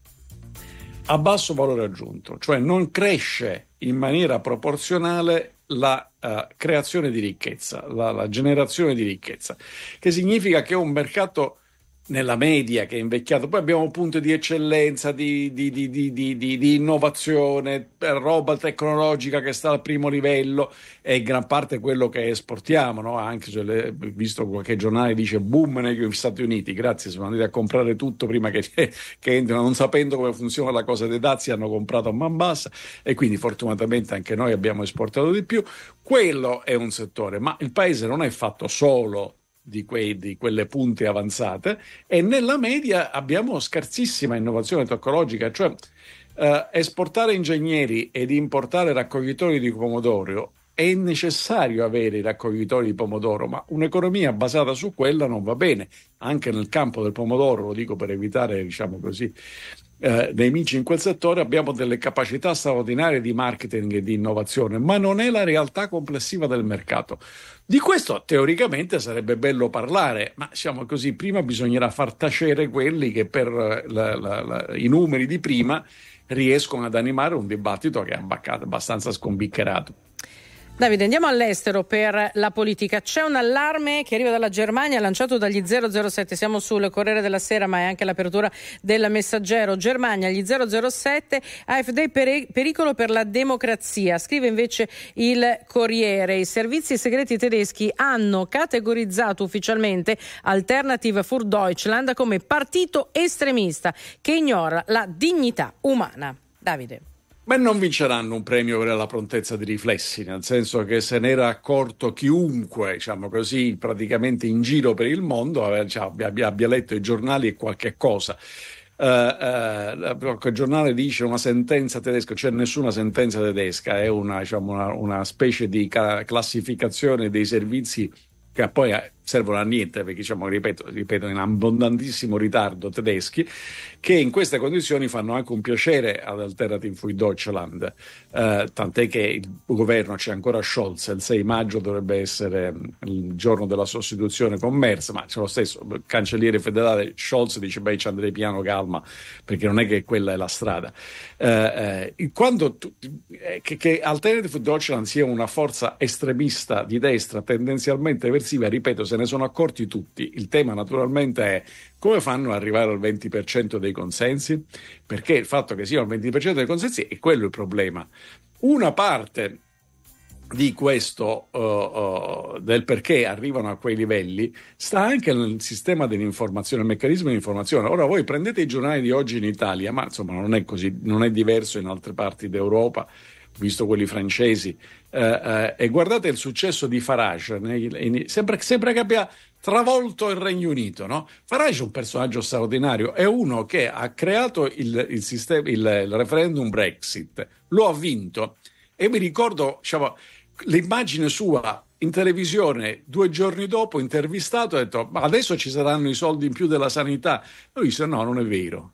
a basso valore aggiunto, cioè non cresce in maniera proporzionale la uh, creazione di ricchezza, la, la generazione di ricchezza, che significa che è un mercato nella media che è invecchiato. Poi abbiamo punti di eccellenza, di, di, di, di, di, di, di innovazione, roba tecnologica che sta al primo livello, e gran parte quello che esportiamo, no? Anche se le, visto qualche giornale dice boom negli Stati Uniti, grazie, sono andati a comprare tutto prima che, che entrino, non sapendo come funziona la cosa dei dazi, hanno comprato a man bassa, e quindi fortunatamente anche noi abbiamo esportato di più. Quello è un settore, ma il paese non è fatto solo Di, quei, di quelle punte avanzate, e nella media abbiamo scarsissima innovazione tecnologica, cioè eh, esportare ingegneri ed importare raccoglitori di pomodoro. È necessario avere i raccoglitori di pomodoro, ma un'economia basata su quella non va bene. Anche nel campo del pomodoro, lo dico per evitare, diciamo così, eh, nemici in quel settore, abbiamo delle capacità straordinarie di marketing e di innovazione, ma non è la realtà complessiva del mercato. Di questo teoricamente sarebbe bello parlare, ma diciamo così, prima bisognerà far tacere quelli che per la, la, la, i numeri di prima riescono ad animare un dibattito che è abbastanza scombiccherato. Davide, andiamo all'estero per la politica. C'è un allarme che arriva dalla Germania, lanciato dagli zero zero sette. Siamo sul Corriere della Sera, ma è anche l'apertura del Messaggero. Germania, gli zero zero sette, A F D peri- pericolo per la democrazia. Scrive invece il Corriere. I servizi segreti tedeschi hanno categorizzato ufficialmente Alternative für Deutschland come partito estremista che ignora la dignità umana. Davide. Ma non vinceranno un premio per la prontezza di riflessi, nel senso che se ne era accorto chiunque, diciamo così, praticamente in giro per il mondo, abbia, abbia letto i giornali e qualche cosa. Uh, uh, qualche giornale dice una sentenza tedesca, c'è nessuna sentenza tedesca, è una, diciamo, una, una specie di ca- classificazione dei servizi che poi servono a niente, perché diciamo, ripeto, ripeto, in abbondantissimo ritardo tedeschi, che in queste condizioni fanno anche un piacere ad Alternative für Deutschland, eh, tant'è che il governo c'è ancora Scholz, il sei maggio dovrebbe essere il giorno della sostituzione con Merz, ma c'è lo stesso, il cancelliere federale Scholz dice beh ci andrei piano, calma, perché non è che quella è la strada. Eh, eh, quando tu, eh, che, che Alternative für Deutschland sia una forza estremista di destra tendenzialmente eversiva, ripeto, se ne sono accorti tutti. Il tema naturalmente è come fanno ad arrivare al venti per cento dei consensi, perché il fatto che siano il venti per cento dei consensi è quello il problema. Una parte di questo uh, uh, del perché arrivano a quei livelli sta anche nel sistema dell'informazione, il meccanismo di informazione. Ora voi prendete i giornali di oggi in Italia, ma insomma non è così, non è diverso in altre parti d'Europa, visto quelli francesi, eh, eh, e guardate il successo di Farage, nei, nei, sembra, sembra che abbia travolto il Regno Unito, no? Farage è un personaggio straordinario, è uno che ha creato il, il, sistema, il, il referendum Brexit, lo ha vinto, e mi ricordo, diciamo, l'immagine sua in televisione due giorni dopo, intervistato, ha detto ma adesso ci saranno i soldi in più della sanità. Lui dice no, non è vero.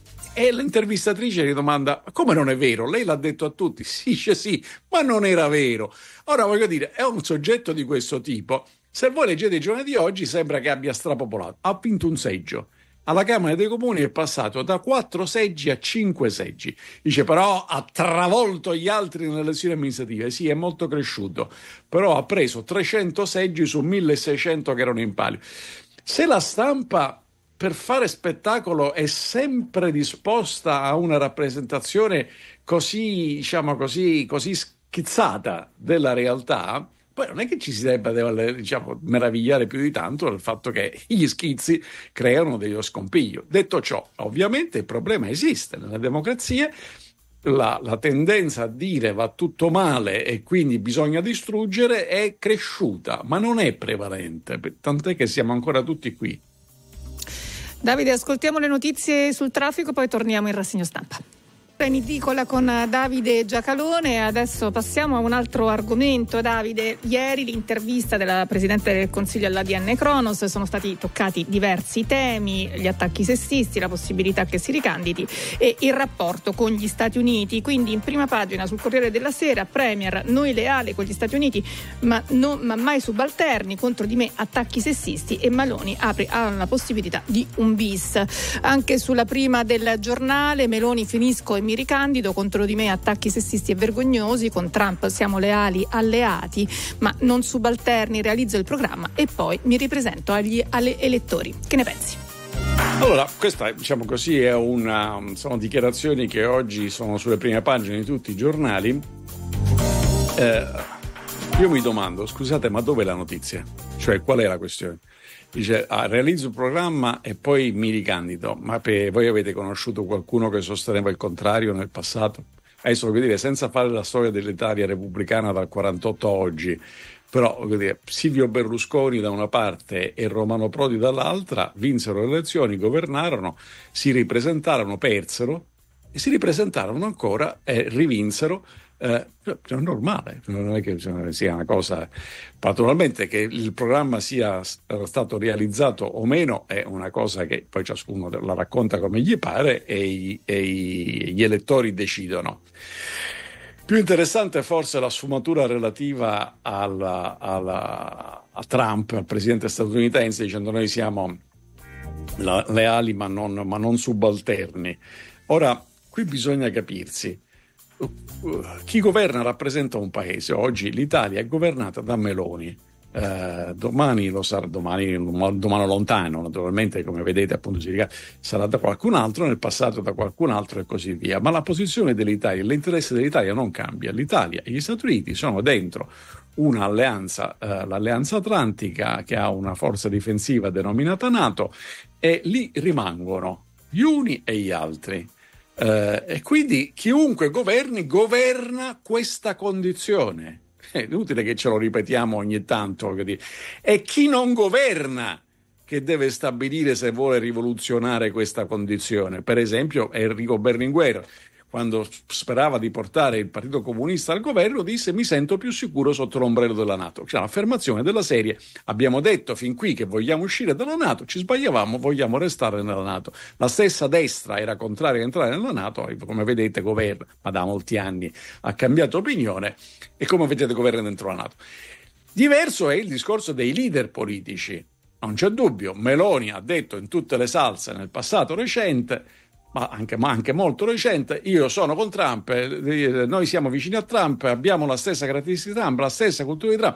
E l'intervistatrice gli domanda come non è vero? Lei l'ha detto a tutti. Si dice sì, ma non era vero. Ora voglio dire, è un soggetto di questo tipo. Se voi leggete i giornali di oggi sembra che abbia strapopolato. Ha vinto un seggio. Alla Camera dei Comuni è passato da quattro seggi a cinque seggi. Dice però ha travolto gli altri nelle elezioni amministrative. Sì, è molto cresciuto, però ha preso trecento seggi su milleseicento che erano in palio. Se la stampa per fare spettacolo è sempre disposta a una rappresentazione così, diciamo così, così schizzata della realtà, poi non è che ci si debba, diciamo, meravigliare più di tanto del fatto che gli schizzi creano dello scompiglio. Detto ciò, ovviamente il problema esiste nelle democrazie la, la tendenza a dire va tutto male e quindi bisogna distruggere è cresciuta, ma non è prevalente, tant'è che siamo ancora tutti qui. Davide, ascoltiamo le notizie sul traffico, poi torniamo in rassegna stampa. In edicola con Davide Giacalone. Adesso passiamo a un altro argomento. Davide, ieri l'intervista della Presidente del Consiglio all'A D N Cronos, sono stati toccati diversi temi, gli attacchi sessisti, la possibilità che si ricandidi e il rapporto con gli Stati Uniti. Quindi in prima pagina sul Corriere della Sera: Premier, noi leali con gli Stati Uniti ma, non, ma mai subalterni, contro di me attacchi sessisti, e Meloni apre alla possibilità di un bis. Anche sulla prima del giornale: Meloni, finisco e mi ricandido, contro di me attacchi sessisti e vergognosi, con Trump siamo leali alleati ma non subalterni, realizzo il programma e poi mi ripresento agli alle elettori. Che ne pensi? Allora, questa, diciamo così, è una, sono dichiarazioni che oggi sono sulle prime pagine di tutti i giornali. Eh, io mi domando, scusate, ma dov'è la notizia? Cioè, qual è la questione? Dice, ah, realizzo il programma e poi mi ricandido. Ma per, voi avete conosciuto qualcuno che sosteneva il contrario nel passato? Adesso voglio dire, senza fare la storia dell'Italia repubblicana dal quarantotto a oggi, però voglio dire, Silvio Berlusconi da una parte e Romano Prodi dall'altra vinsero le elezioni, governarono, si ripresentarono, persero e si ripresentarono ancora e rivinsero. Eh, è normale, non è che sia una cosa. Naturalmente che il programma sia stato realizzato o meno è una cosa che poi ciascuno la racconta come gli pare e, i, e i, gli elettori decidono. Più interessante forse la sfumatura relativa alla, alla, a Trump, al presidente statunitense, dicendo noi siamo la, leali ma non, ma non subalterni. Ora, qui bisogna capirsi. Chi governa rappresenta un paese. Oggi l'Italia è governata da Meloni, eh, domani lo sarà, domani, domani lontano naturalmente, come vedete appunto si riga, sarà da qualcun altro, nel passato da qualcun altro e così via, ma la posizione dell'Italia, l'interesse dell'Italia non cambia. L'Italia e gli Stati Uniti sono dentro un'alleanza, eh, l'alleanza atlantica, che ha una forza difensiva denominata NATO, e lì rimangono gli uni e gli altri. Uh, e quindi chiunque governi governa questa condizione. È inutile che ce lo ripetiamo ogni tanto. È chi non governa che deve stabilire se vuole rivoluzionare questa condizione. Per esempio Enrico Berlinguer, quando sperava di portare il Partito Comunista al governo, disse: mi sento più sicuro sotto l'ombrello della NATO. C'è un'affermazione della serie: abbiamo detto fin qui che vogliamo uscire dalla NATO, ci sbagliavamo, vogliamo restare nella NATO. La stessa destra era contraria a entrare nella NATO, e come vedete governa, ma da molti anni ha cambiato opinione, e come vedete governa dentro la NATO. Diverso è il discorso dei leader politici, non c'è dubbio. Meloni ha detto in tutte le salse nel passato recente, ma anche, ma anche molto recente: io sono con Trump, eh, noi siamo vicini a Trump, abbiamo la stessa caratteristica di Trump, la stessa cultura di Trump.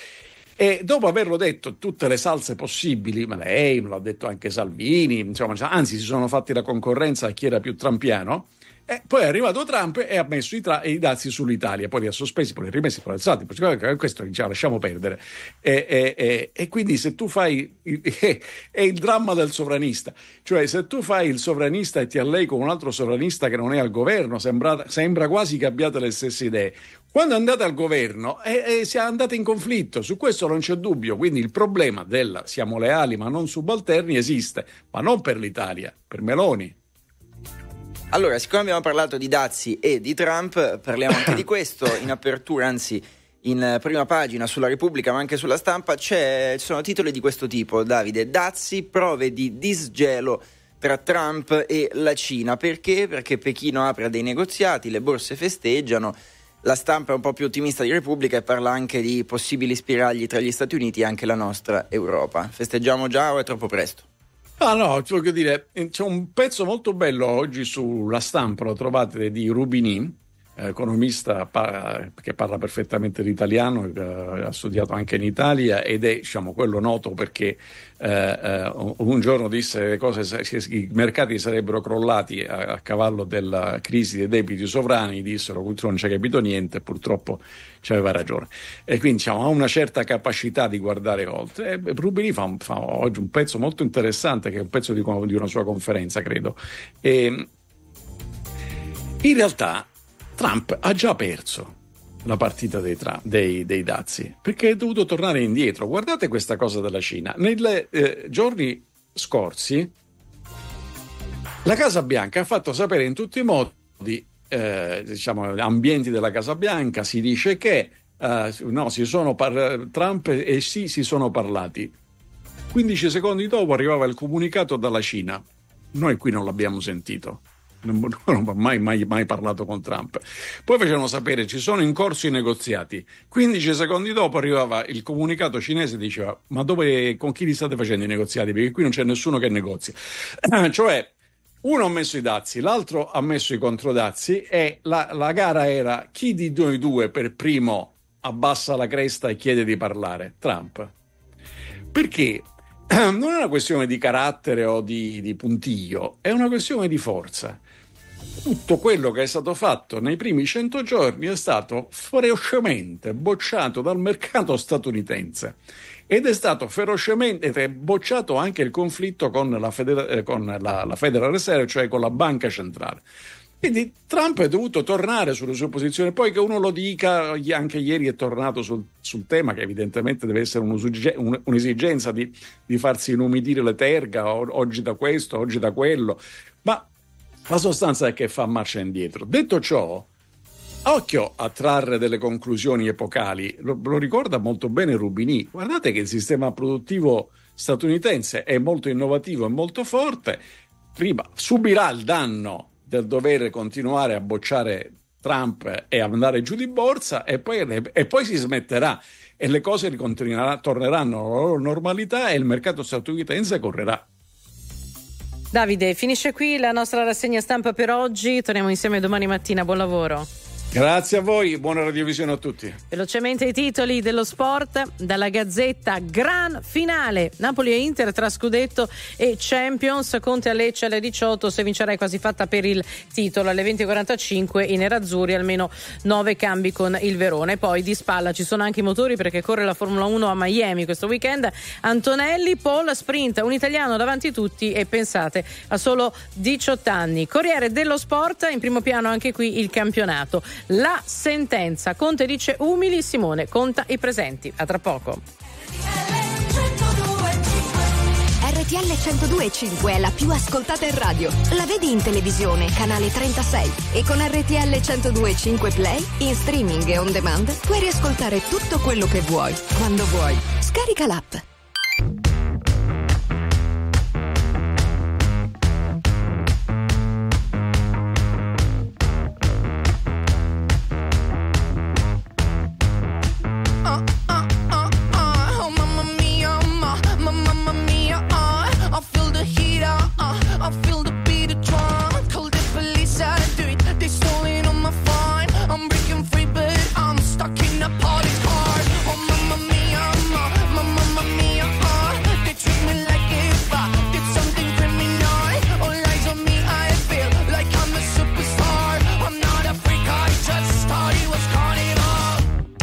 E dopo averlo detto tutte le salse possibili, ma lei l'ha detto anche Salvini, insomma, anzi si sono fatti la concorrenza a chi era più trampiano. E poi è arrivato Trump e ha messo i, tra- i dazi sull'Italia, poi li ha sospesi, poi li ha rimessi, poi li ha alzati. Questo diciamo, lasciamo perdere. E, e, e, e quindi se tu fai è il dramma del sovranista, cioè se tu fai il sovranista e ti allei con un altro sovranista che non è al governo, sembra, sembra quasi che abbiate le stesse idee. Quando andate al governo eh, eh, siete andate in conflitto, su questo non c'è dubbio. Quindi il problema del siamo leali ma non subalterni esiste, ma non per l'Italia, per Meloni. Allora, siccome abbiamo parlato di dazi e di Trump, parliamo anche di questo. In apertura, anzi in prima pagina sulla Repubblica ma anche sulla Stampa c'è, ci sono titoli di questo tipo, Davide: dazi, prove di disgelo tra Trump e la Cina. Perché? Perché Pechino apre dei negoziati, le borse festeggiano. La Stampa è un po' più ottimista di Repubblica e parla anche di possibili spiragli tra gli Stati Uniti e anche la nostra Europa. Festeggiamo già o è troppo presto? Ah no, voglio dire, c'è un pezzo molto bello oggi sulla Stampa, lo trovate, di Rubini, economista pa- che parla perfettamente l'italiano, eh, ha studiato anche in Italia ed è, diciamo, quello noto perché eh, eh, un giorno disse che le cose, i mercati sarebbero crollati a, a cavallo della crisi dei debiti sovrani, dissero non c'è capito niente, purtroppo ci aveva ragione, e quindi diciamo, ha una certa capacità di guardare oltre. E Rubini fa, un, fa oggi un pezzo molto interessante che è un pezzo di, di una sua conferenza, credo, e in realtà Trump ha già perso la partita dei, tra- dei, dei dazi, perché è dovuto tornare indietro. Guardate questa cosa della Cina. Nei eh, giorni scorsi la Casa Bianca ha fatto sapere in tutti i modi, eh, diciamo, ambienti della Casa Bianca, si dice che eh, no, si sono par- Trump e sì, si sono parlati. quindici secondi dopo arrivava il comunicato dalla Cina. Noi qui non l'abbiamo sentito. Non ho mai, mai, mai parlato con Trump. Poi facevano sapere ci sono in corso i negoziati. quindici secondi dopo arrivava il comunicato cinese e diceva: ma dove, con chi li state facendo i negoziati? Perché qui non c'è nessuno che negozia. Cioè, uno ha messo i dazi, l'altro ha messo i controdazi, e la, la gara era chi di noi due per primo abbassa la cresta e chiede di parlare. Trump. Perché non è una questione di carattere o di, di puntiglio, è una questione di forza. Tutto quello che è stato fatto nei primi cento giorni è stato ferocemente bocciato dal mercato statunitense, ed è stato ferocemente bocciato anche il conflitto con la, Feder- con la, la Federal Reserve, cioè con la banca centrale. Quindi Trump è dovuto tornare sulle sue posizioni. Poi che uno lo dica, anche ieri è tornato sul, sul tema, che evidentemente deve essere un'esigenza di, di farsi inumidire le terga, oggi da questo, oggi da quello, ma la sostanza è che fa marcia indietro. Detto ciò, occhio a trarre delle conclusioni epocali. Lo, lo ricorda molto bene Rubini. Guardate che il sistema produttivo statunitense è molto innovativo e molto forte. Prima subirà il danno del dover continuare a bocciare Trump e andare giù di borsa, e poi, e poi si smetterà e le cose torneranno alla loro normalità e il mercato statunitense correrà. Davide, finisce qui la nostra rassegna stampa per oggi. Torniamo insieme domani mattina. Buon lavoro. Grazie a voi, buona radiovisione a tutti. Velocemente i titoli dello sport dalla Gazzetta: gran finale, Napoli e Inter tra scudetto e Champions, Conte a Lecce alle diciotto, se vincerai quasi fatta per il titolo. Alle venti e quarantacinque i nerazzurri, almeno nove cambi con il Verona. E poi di spalla ci sono anche i motori, perché corre la Formula uno a Miami questo weekend. Antonelli, Paul, sprint, un italiano davanti tutti, e pensate, a solo diciotto anni. Corriere dello Sport, in primo piano anche qui il campionato. La sentenza, Conte dice umili, Simone conta i presenti. A tra poco. R T L centodue e cinque è la più ascoltata in radio. La vedi in televisione, canale trentasei, e con R T L centodue e cinque Play in streaming e on demand puoi riascoltare tutto quello che vuoi, quando vuoi. Scarica l'app. I feel the beat of drum. Call the police, I do it. They stolen on my phone. I'm breaking free, but I'm stuck in a party's car. Oh, mamma mia, ma, ma, mamma mia, uh. They treat me like if I did something criminal. All eyes on me, I feel like I'm a superstar. I'm not a freak, I just thought it was carnival.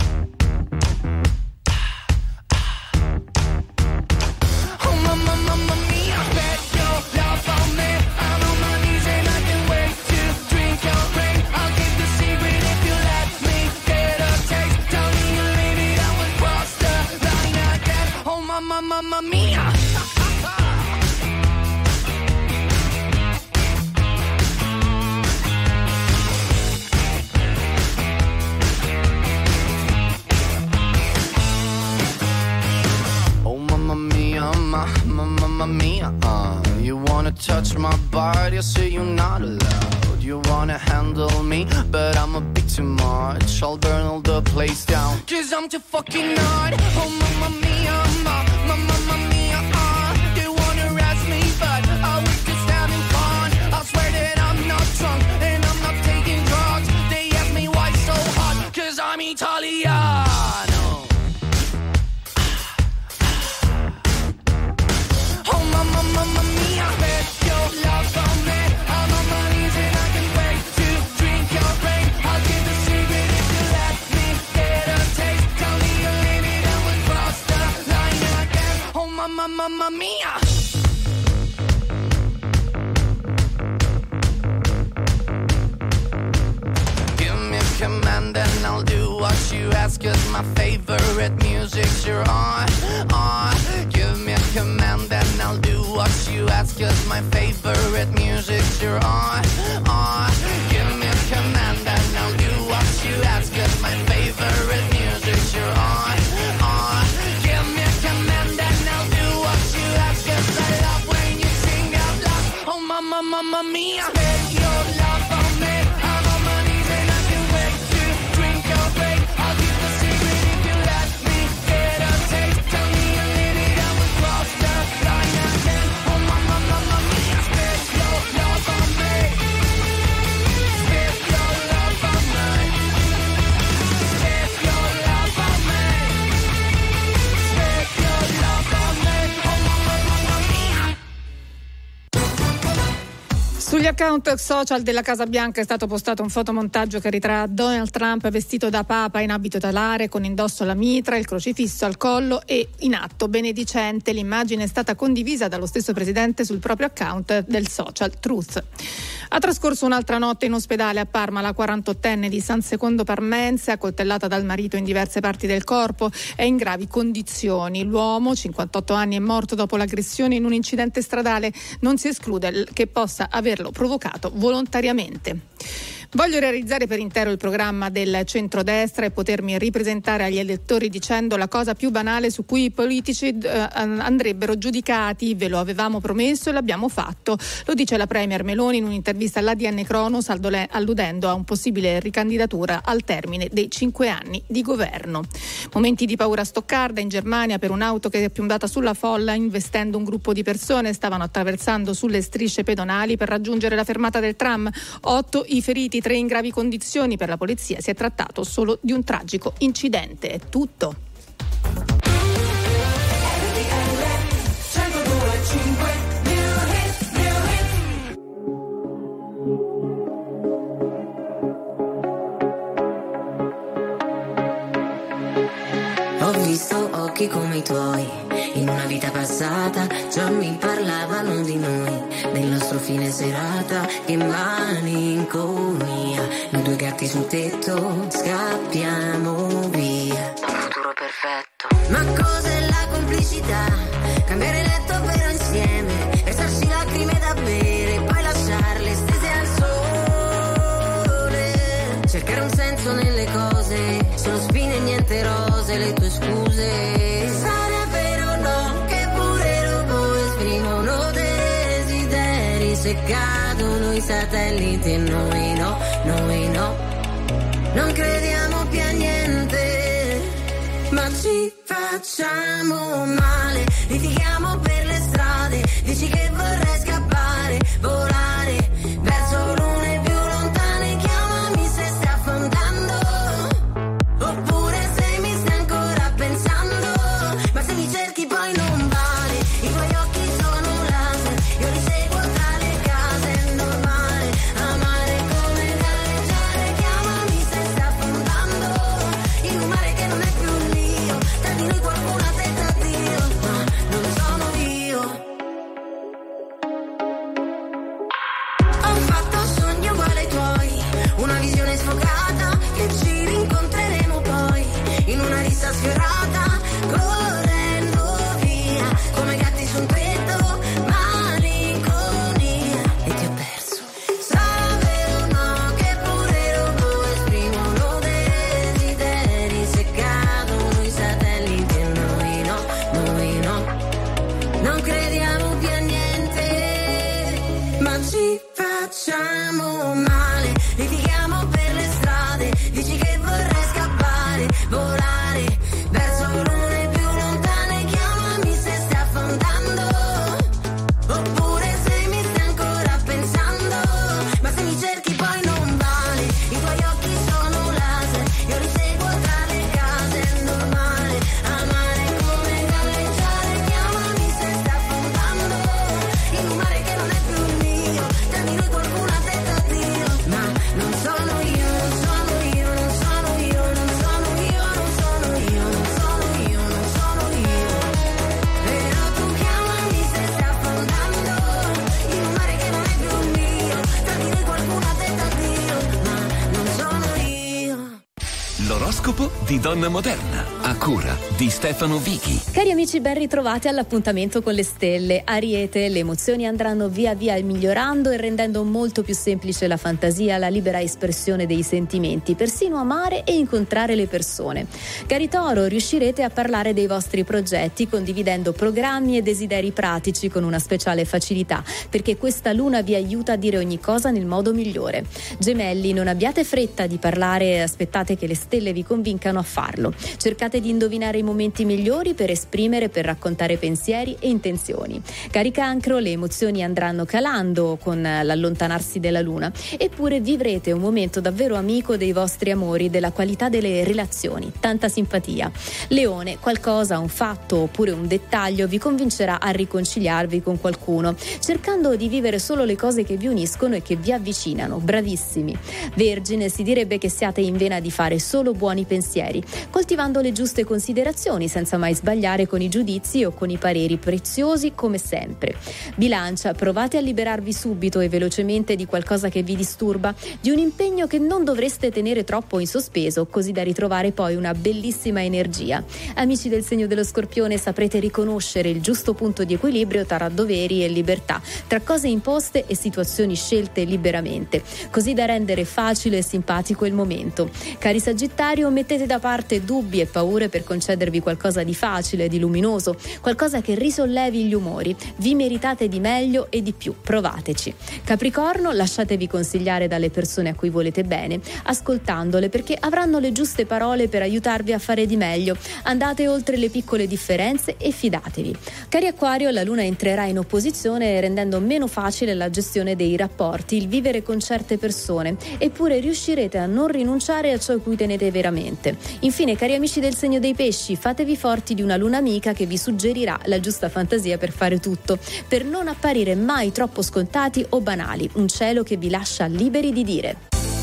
Oh, mamma, mamma mia, bet your love on me. I'm on my knees and I can't wait to drink your rain. I'll keep the secret if you let me get a taste. Tell me you leave it, I will cross the line again. Oh, mamma, mamma mia. Oh, mamma mia, ma, ma, mamma mia, uh. You wanna touch my body, I say you're not allowed. You wanna handle me, but I'm a bit too much. I'll burn all the place down, cause I'm too fucking hard. Oh, mamma mia, ma, ma, mamma mia, uh. They wanna arrest me, but I was just having fun. I swear that I'm not drunk, and I'm not taking drugs. They ask me why so hot, cause I'm Italiano. Oh, mamma, mamma mia, bet your love on me. I'm on my knees and I can't wait to drink your rain. I'll give the secret if you let me get a taste. Tell me you leave it and we'll cross the line again. Oh, mamma, mamma mia. Give I'll do what you ask, cause my favorite music's you're on, on. Give me a command and I'll do what you ask, cause my favorite music's you're on, on. Give me a command and I'll do what you ask, cause my favorite music's you're on, on. Give me a command and I'll do what you ask, cause I love when you sing out loud. Oh mama, mama mia, spend your love on me. I'm on my knees and I can wait to drink your break. I'll keep the secret if you let me get a taste. Tell me a minute I will cross the line again. Oh mama, mama mia, spend your love on me. Spend your love on me. Spend your love on me. Spend your love on me. Oh mama, mama mia. Sugli account social della Casa Bianca è stato postato un fotomontaggio che ritrae Donald Trump vestito da papa in abito talare, con indosso la mitra, il crocifisso al collo e in atto benedicente. L'immagine è stata condivisa dallo stesso presidente sul proprio account del social Truth. Ha trascorso un'altra notte in ospedale a Parma la quarantottenne di San Secondo Parmense, accoltellata dal marito in diverse parti del corpo, è in gravi condizioni. L'uomo, cinquantotto anni, è morto dopo l'aggressione in un incidente stradale. Non si esclude che possa averlo provocato volontariamente. Voglio realizzare per intero il programma del centrodestra e potermi ripresentare agli elettori dicendo la cosa più banale su cui i politici eh, andrebbero giudicati. Ve lo avevamo promesso e l'abbiamo fatto. Lo dice la premier Meloni in un'intervista all'A D N Cronos, alludendo a un possibile ricandidatura al termine dei cinque anni di governo. Momenti di paura a Stoccarda, in Germania, per un'auto che è piombata sulla folla investendo un gruppo di persone. Stavano attraversando sulle strisce pedonali per raggiungere la fermata del tram. Otto i feriti, tre in gravi condizioni. Per la polizia si è trattato solo di un tragico incidente. È tutto. Ho visto occhi come i tuoi, in una vita passata già mi parlavano di noi, del nostro fine serata, che malinconia. Noi due gatti sul tetto, scappiamo via. Un futuro perfetto. Ma cos'è la complicità? Cambiare letto però insieme, versarsi lacrime da bere, poi lasciarle stese al sole. Cercare un senso nelle cose, solo spine e niente rose, le tue scuse sarebbero no, che pure robot esprimono desideri. Se cadono i satelliti e noi no, noi no, non crediamo più a niente, ma ci facciamo male, litighiamo per le strade, dici che vorrei scappare, volare verso lune più lontane, chiamami se stai affondando, oppure se mi stai ancora pensando, ma se mi cerchi poi non vale, i tuoi occhi sono un laser, io li seguo tra le case, è normale, amare come galleggiare, chiamami se stai affondando, in un mare che non è più mio, tra di noi qualcuno ha detto addio, ma non sono io. L'oroscopo di Donna Moderna, a cura di Stefano Vichi. Cari amici, ben ritrovati all'appuntamento con le stelle. Ariete, le emozioni andranno via via migliorando e rendendo molto più semplice la fantasia, la libera espressione dei sentimenti, persino amare e incontrare le persone. Cari Toro, riuscirete a parlare dei vostri progetti condividendo programmi e desideri pratici con una speciale facilità, perché questa luna vi aiuta a dire ogni cosa nel modo migliore. Gemelli, non abbiate fretta di parlare e aspettate che le stelle vi convincano a farlo. Cercate di indovinare i momenti migliori per esprimere, per raccontare pensieri e intenzioni. Cari Cancro, le emozioni andranno calando con l'allontanarsi della luna, eppure vivrete un momento davvero amico dei vostri amori, della qualità delle relazioni, tanta simpatia. Leone, qualcosa, un fatto oppure un dettaglio vi convincerà a riconciliarvi con qualcuno, cercando di vivere solo le cose che vi uniscono e che vi avvicinano. Bravissimi. Vergine, si direbbe che siate in vena di fare solo buoni pensieri, coltivando le giuste considerazioni senza mai sbagliare con i giudizi o con i pareri, preziosi come sempre. Bilancia, provate a liberarvi subito e velocemente di qualcosa che vi disturba, di un impegno che non dovreste tenere troppo in sospeso, così da ritrovare poi una bellissima energia. Amici del segno dello Scorpione, saprete riconoscere il giusto punto di equilibrio tra doveri e libertà, tra cose imposte e situazioni scelte liberamente, così da rendere facile e simpatico il momento. Cari Sagittario, mettete da parte dubbi e paure per concedervi qualcosa di facile, di luminoso, qualcosa che risollevi gli umori. Vi meritate di meglio e di più, provateci. Capricorno, lasciatevi consigliare dalle persone a cui volete bene, ascoltandole, perché avranno le giuste parole per aiutarvi a fare di meglio. Andate oltre le piccole differenze e fidatevi. Cari Acquario, la luna entrerà in opposizione, rendendo meno facile la gestione dei rapporti, il vivere con certe persone, eppure riuscirete a non rinunciare a ciò a cui tenete veramente. Infine, cari amici del segno dei Pesci, fatevi forti di una luna amica che vi suggerirà la giusta fantasia per fare tutto, per non apparire mai troppo scontati o banali, un cielo che vi lascia liberi di dire.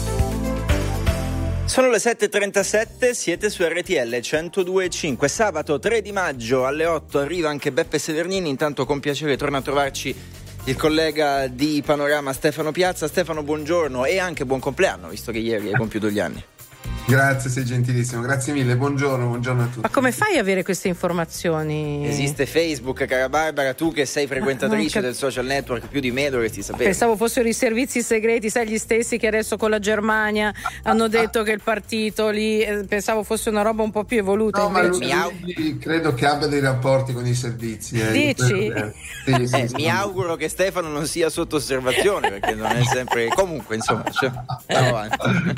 Sono le sette e trentasette, siete su R T L centodue e cinque. Sabato tre di maggio alle otto arriva anche Beppe Sedernini. Intanto con piacere torna a trovarci il collega di Panorama Stefano Piazza. Stefano, buongiorno e anche buon compleanno, visto che ieri hai compiuto gli anni. Grazie, sei gentilissimo, grazie mille, buongiorno, buongiorno a tutti. Ma come fai a avere queste informazioni? Esiste Facebook, cara Barbara, tu che sei frequentatrice ah, del social network più di me dovresti sapere. Pensavo fossero i servizi segreti, sai, gli stessi che adesso con la Germania hanno detto che il partito lì, eh, pensavo fosse una roba un po' più evoluta. No, invece. ma lui, credo che abbia dei rapporti con i servizi. Eh, Dici? Sì, sì, eh, sì, mi sì. auguro che Stefano non sia sotto osservazione, perché non è sempre... Comunque, insomma, cioè, andiamo avanti.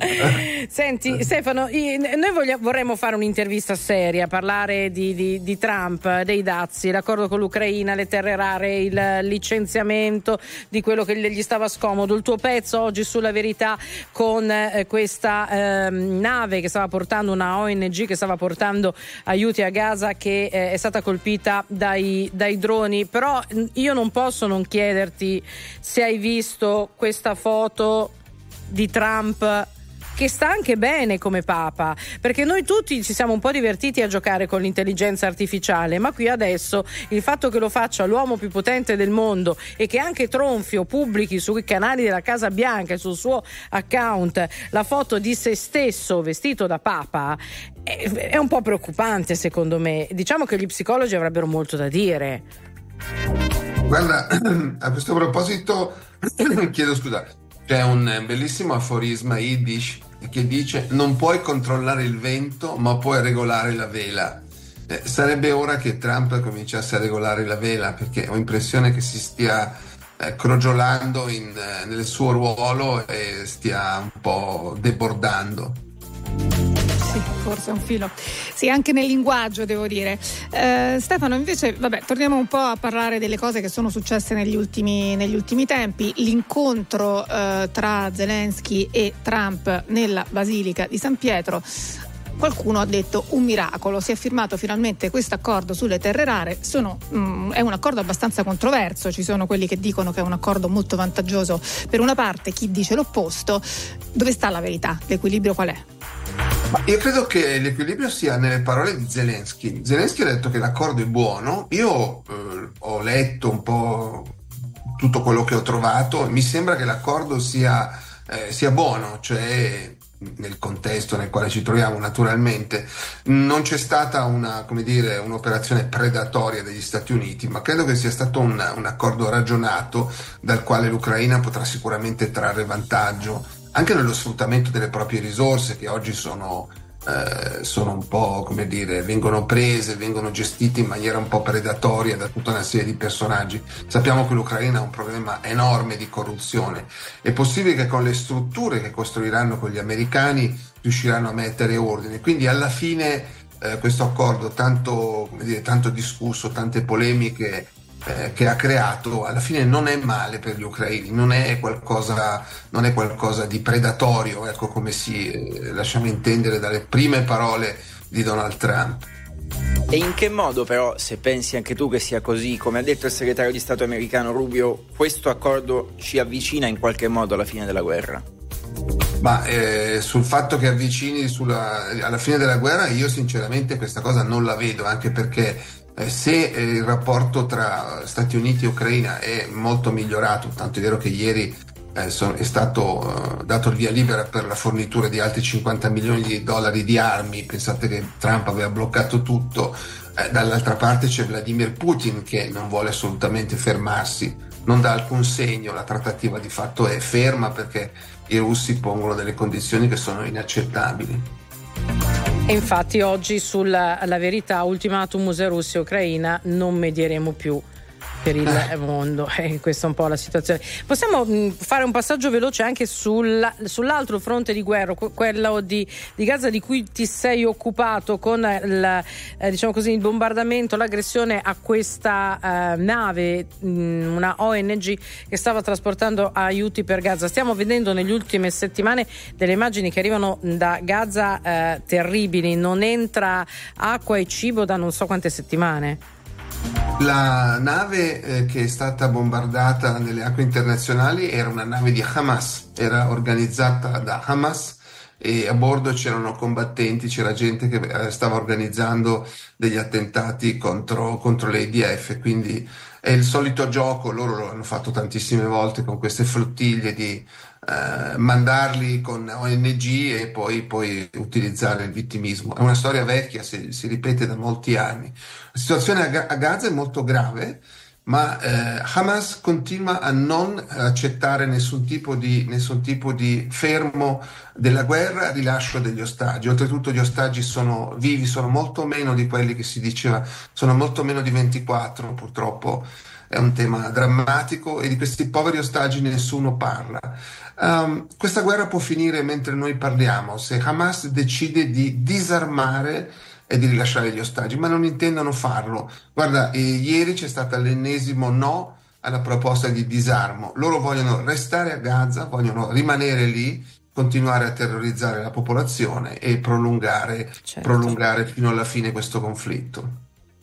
Senti, Stefano, noi vogliamo, vorremmo fare un'intervista seria, parlare di, di, di Trump, dei dazi, l'accordo con l'Ucraina, le terre rare, il licenziamento di quello che gli stava scomodo, il tuo pezzo oggi sulla Verità con eh, questa eh, nave che stava portando, una O N G che stava portando aiuti a Gaza, che eh, è stata colpita dai, dai droni. Però io non posso non chiederti se hai visto questa foto di Trump, che sta anche bene come papa, perché noi tutti ci siamo un po' divertiti a giocare con l'intelligenza artificiale, ma qui adesso il fatto che lo faccia l'uomo più potente del mondo e che anche Tronfio pubblichi sui canali della Casa Bianca e sul suo account la foto di se stesso vestito da papa è, è un po' preoccupante, secondo me. Diciamo che gli psicologi avrebbero molto da dire. Guarda, a questo proposito chiedo scusa, c'è un bellissimo aforisma Yiddish che dice: non puoi controllare il vento ma puoi regolare la vela. Eh, sarebbe ora che Trump cominciasse a regolare la vela, perché ho l'impressione che si stia eh, crogiolando in, eh, nel suo ruolo e stia un po' debordando. Sì, forse un filo. Sì, anche nel linguaggio, devo dire. Eh, Stefano, invece, vabbè, torniamo un po' a parlare delle cose che sono successe negli ultimi, negli ultimi tempi. L'incontro eh, tra Zelensky e Trump nella Basilica di San Pietro. Qualcuno ha detto un miracolo, si è firmato finalmente questo accordo sulle terre rare. Sono, mh, è un accordo abbastanza controverso, ci sono quelli che dicono che è un accordo molto vantaggioso per una parte, chi dice l'opposto. Dove sta la verità? L'equilibrio qual è? Ma io credo che l'equilibrio sia nelle parole di Zelensky. Zelensky ha detto che l'accordo è buono. Io eh, ho letto un po' tutto quello che ho trovato, mi sembra che l'accordo sia, eh, sia buono, cioè nel contesto nel quale ci troviamo naturalmente. Non c'è stata una, come dire, un'operazione predatoria degli Stati Uniti, ma credo che sia stato un, un accordo ragionato dal quale l'Ucraina potrà sicuramente trarre vantaggio anche nello sfruttamento delle proprie risorse, che oggi sono Eh, sono un po', come dire, vengono prese, vengono gestite in maniera un po' predatoria da tutta una serie di personaggi. Sappiamo che l'Ucraina ha un problema enorme di corruzione. È possibile che con le strutture che costruiranno con gli americani riusciranno a mettere ordine, quindi alla fine eh, questo accordo tanto, come dire, tanto discusso, tante polemiche Eh, che ha creato, alla fine non è male per gli ucraini, non è qualcosa, non è qualcosa di predatorio, ecco, come si eh, lasciamo intendere dalle prime parole di Donald Trump. E in che modo però, se pensi anche tu che sia così, come ha detto il segretario di Stato americano Rubio, questo accordo ci avvicina in qualche modo alla fine della guerra? Ma eh, sul fatto che avvicini sulla, alla fine della guerra, io sinceramente questa cosa non la vedo, anche perché Eh, se eh, il rapporto tra Stati Uniti e Ucraina è molto migliorato, tanto è vero che ieri eh, son, è stato eh, dato il via libera per la fornitura di altri cinquanta milioni di dollari di armi, pensate che Trump aveva bloccato tutto, eh, dall'altra parte c'è Vladimir Putin che non vuole assolutamente fermarsi, non dà alcun segno, la trattativa di fatto è ferma perché i russi pongono delle condizioni che sono inaccettabili. E infatti oggi sulla La Verità, ultimatum usa Russia e Ucraina, non medieremo più per il eh. mondo, e eh, questa è un po' la situazione. Possiamo mh, fare un passaggio veloce anche sulla, sull'altro fronte di guerra, quello di, di Gaza, di cui ti sei occupato con il, eh, diciamo così, il bombardamento, l'aggressione a questa eh, nave, mh, una O N G che stava trasportando aiuti per Gaza. Stiamo vedendo negli ultime settimane delle immagini che arrivano da Gaza eh, terribili, non entra acqua e cibo da non so quante settimane. La nave eh, che è stata bombardata nelle acque internazionali era una nave di Hamas, era organizzata da Hamas e a bordo c'erano combattenti, c'era gente che eh, stava organizzando degli attentati contro, contro l'I D F, quindi è il solito gioco, loro lo hanno fatto tantissime volte con queste flottiglie di eh, mandarli con O N G e poi, poi utilizzare il vittimismo. È una storia vecchia, si, si ripete da molti anni. La situazione a, a Gaza è molto grave, ma eh, Hamas continua a non accettare nessun tipo di, nessun tipo di fermo della guerra, rilascio degli ostaggi. Oltretutto gli ostaggi sono vivi, sono molto meno di quelli che si diceva, sono molto meno di ventiquattro, purtroppo è un tema drammatico e di questi poveri ostaggi nessuno parla. Um, questa guerra può finire mentre noi parliamo, se Hamas decide di disarmare e di rilasciare gli ostaggi, ma non intendono farlo. Guarda, eh, ieri c'è stato l'ennesimo no alla proposta di disarmo. Loro vogliono restare a Gaza, vogliono rimanere lì, continuare a terrorizzare la popolazione e prolungare, certo. prolungare fino alla fine questo conflitto.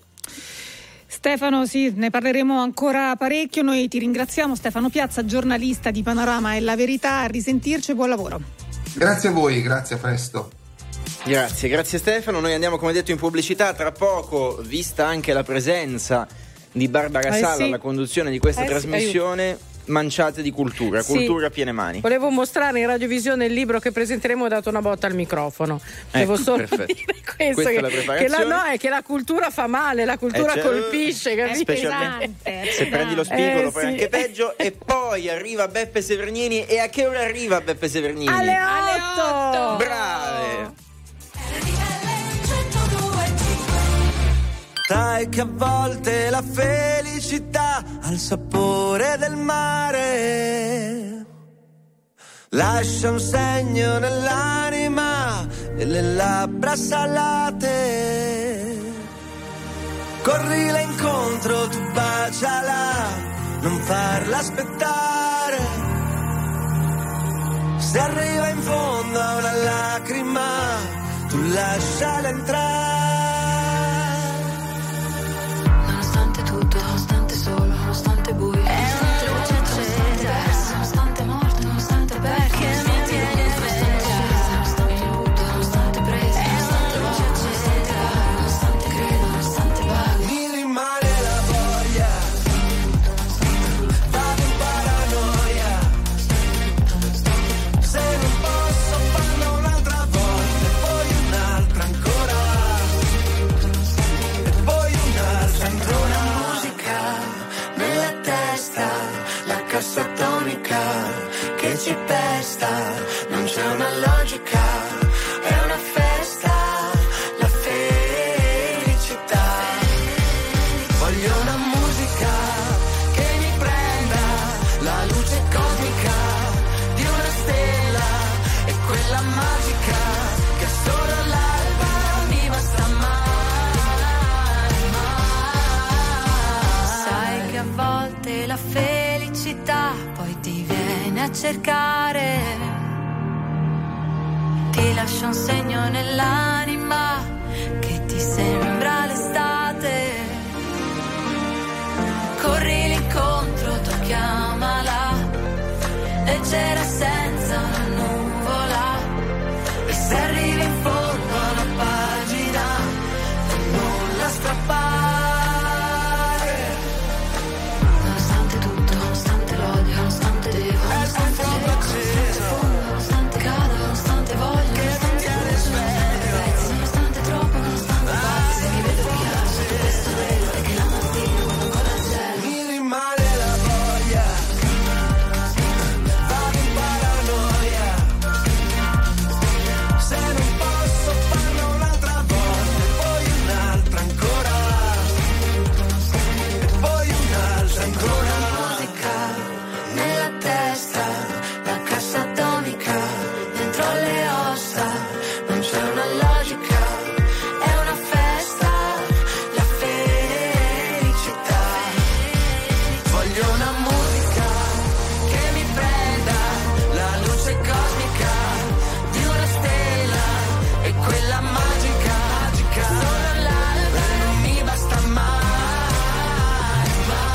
Stefano, sì, ne parleremo ancora parecchio. Noi ti ringraziamo, Stefano Piazza, giornalista di Panorama e La Verità. A risentirci e buon lavoro. Grazie a voi, grazie, a presto. Grazie, grazie Stefano. Noi andiamo, come detto, in pubblicità. Tra poco, vista anche la presenza di Barbara eh Sala sì. alla conduzione di questa eh trasmissione, sì, manciate di cultura, sì. cultura a piene mani. Volevo mostrare in radiovisione il libro che presenteremo, ho dato una botta al microfono. Devo ecco, solo perfetto. dire questo, Questa che, è la preparazione. che la, no, è che la cultura fa male, la cultura eh, colpisce, capito? Specialmente se prendi lo spirito, eh, poi sì. anche peggio. E poi arriva Beppe Severnini. E a che ora arriva Beppe Severnini? Alle otto! Brave! Sai che a volte la felicità ha il sapore del mare, lascia un segno nell'anima e le labbra salate. Corrila incontro, tu baciala, non farla aspettare. Se arriva in fondo a una lacrima, tu lasciala entrare. Nonostante tutto, nonostante solo, nonostante buio, nonostante luce, nonostante diverso, nonostante morte, nonostante perché mi tieni sveglia, nonostante lutto, nonostante presa, nonostante luce accesa, nonostante credo, nonostante vago, mi rimane la voglia, vado in paranoia, se non posso farlo una cercare, ti lascio un segno nell'anima che ti sembra l'estate. Corri l'incontro, tu chiamala, leggera senza una nuvola, e se arrivi in fondo alla pagina non la strappare. Nonostante tutto, nonostante l'odio, nonostante devo, nonostante fondo, nonostante cado, nonostante voglio, nonostante pezzi, nonostante troppo, nonostante pazzi, che vedo che piace, tutto questo vero, e che la mattina quando ancora c'è mi rimane la voglia, vado in paranoia, se non posso farlo un'altra volta, e poi un'altra ancora, e poi un'altra ancora. Musica nella testa, la cassa atomica dentro le ossa, non c'è una logica, è una festa, la felicità. Voglio una musica che mi prenda la luce cosmica di una stella, e quella magica, magica, solo l'alba non mi basta mai, mai.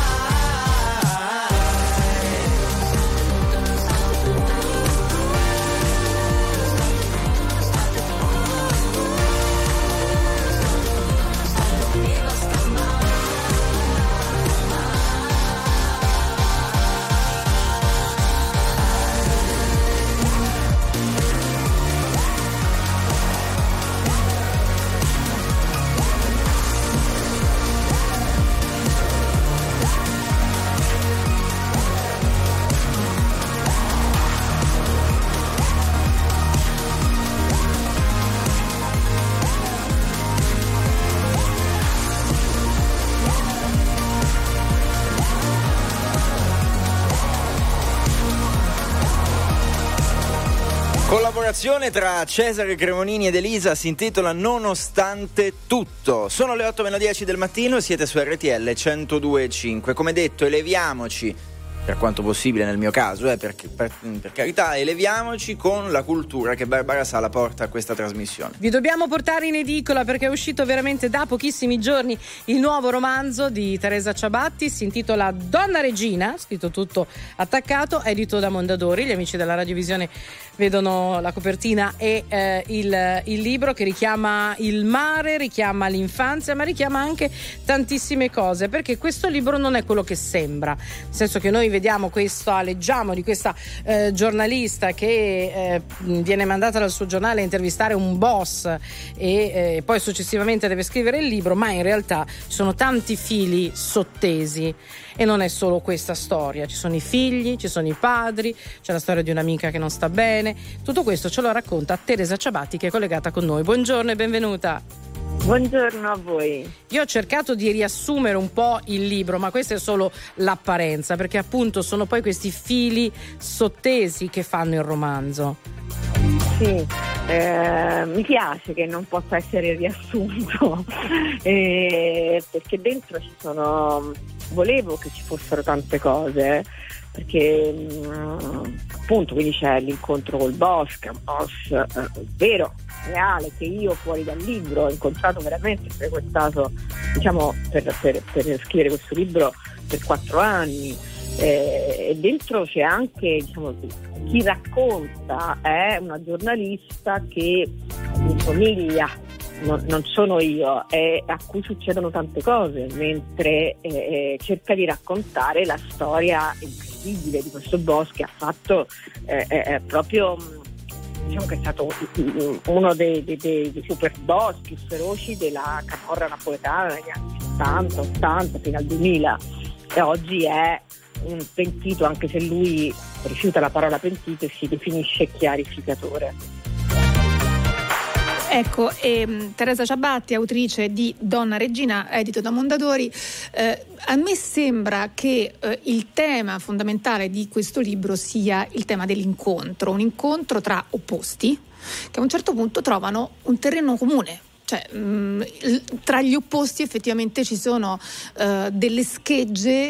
Collaborazione tra Cesare Cremonini ed Elisa si intitola Nonostante tutto. Sono le otto meno dieci del mattino e siete su R T L centodue e cinque. Come detto, eleviamoci, per quanto possibile nel mio caso, eh, per, per, per carità, eleviamoci con la cultura che Barbara Sala porta a questa trasmissione. Vi dobbiamo portare in edicola perché è uscito veramente da pochissimi giorni il nuovo romanzo di Teresa Ciabatti, si intitola Donna Regina, scritto tutto attaccato, edito da Mondadori. Gli amici della Radiovisione vedono la copertina e eh, il, il libro che richiama il mare, richiama l'infanzia, ma richiama anche tantissime cose, perché questo libro non è quello che sembra, nel senso che noi vediamo questo, leggiamo di questa eh, giornalista che eh, viene mandata dal suo giornale a intervistare un boss e eh, poi successivamente deve scrivere il libro, ma in realtà ci sono tanti fili sottesi e non è solo questa storia, ci sono i figli, ci sono i padri, c'è la storia di un'amica che non sta bene. Tutto questo ce lo racconta Teresa Ciabatti, che è collegata con noi. Buongiorno e benvenuta. Buongiorno a voi. Io ho cercato di riassumere un po' il libro, ma questa è solo l'apparenza, perché appunto sono poi questi fili sottesi che fanno il romanzo. Sì, eh, mi piace che non possa essere riassunto, eh, perché dentro ci sono, volevo che ci fossero tante cose, perché mh, appunto quindi c'è l'incontro col boss, che è un boss eh, vero, reale, che io fuori dal libro ho incontrato veramente, frequentato, diciamo, per, per, per scrivere questo libro per quattro anni. Eh, e dentro c'è anche, diciamo, chi racconta è una giornalista che mi somiglia, non, non sono io, e a cui succedono tante cose, mentre eh, cerca di raccontare la storia incredibile di questo boss che ha fatto eh, eh, proprio, diciamo che è stato uno dei, dei, dei super boss più feroci della camorra napoletana negli anni settanta, ottanta fino al duemila, e oggi è un pentito, anche se lui rifiuta la parola pentito e si definisce chiarificatore. Ecco, e, Teresa Ciabatti, autrice di Donna Regina, edito da Mondadori. Eh, a me sembra che eh, il tema fondamentale di questo libro sia il tema dell'incontro, un incontro tra opposti che a un certo punto trovano un terreno comune. Cioè, mh, tra gli opposti effettivamente ci sono uh, delle schegge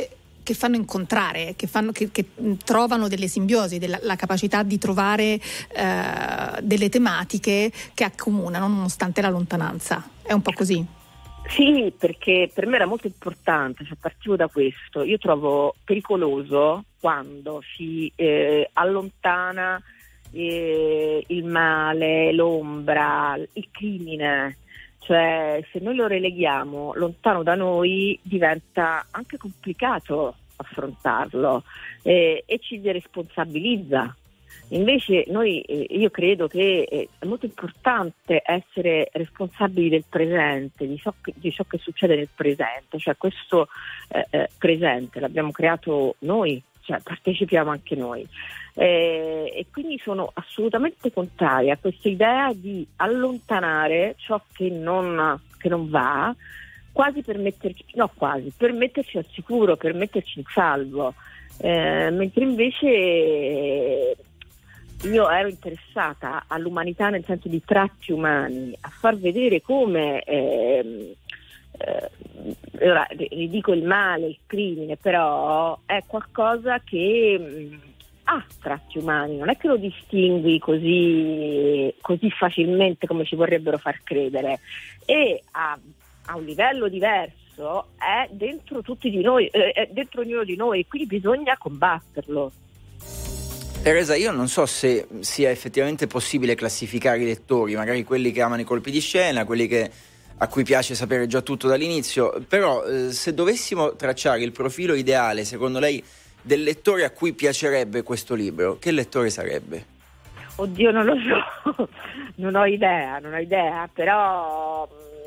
che fanno incontrare, che, fanno, che, che trovano delle simbiosi, della, la capacità di trovare eh, delle tematiche che accomunano nonostante la lontananza. È un po' così? Sì, perché per me era molto importante, cioè partivo da questo. Io trovo pericoloso quando si eh, allontana eh, il male, l'ombra, il crimine. Cioè, se noi lo releghiamo lontano da noi diventa anche complicato affrontarlo eh, e ci deresponsabilizza. Invece noi, eh, io credo che eh, è molto importante essere responsabili del presente, di ciò che, di ciò che succede nel presente, cioè questo eh, eh, presente l'abbiamo creato noi, cioè partecipiamo anche noi. Eh, e quindi sono assolutamente contraria a questa idea di allontanare ciò che non, che non va, quasi per metterci, no quasi, per metterci al sicuro, per metterci in salvo, eh, mentre invece eh, io ero interessata all'umanità nel senso di tratti umani, a far vedere come eh, eh, ora vi dico il male, il crimine, però è qualcosa che mh, ha tratti umani, non è che lo distingui così, così facilmente come ci vorrebbero far credere, e a, a un livello diverso è dentro tutti di noi, eh, è dentro ognuno di noi, quindi bisogna combatterlo. Teresa, io non so se sia effettivamente possibile classificare i lettori, magari quelli che amano i colpi di scena, quelli che, a cui piace sapere già tutto dall'inizio, però eh, se dovessimo tracciare il profilo ideale, secondo lei, del lettore a cui piacerebbe questo libro, che lettore sarebbe? Oddio, non lo so, non ho idea, non ho idea, però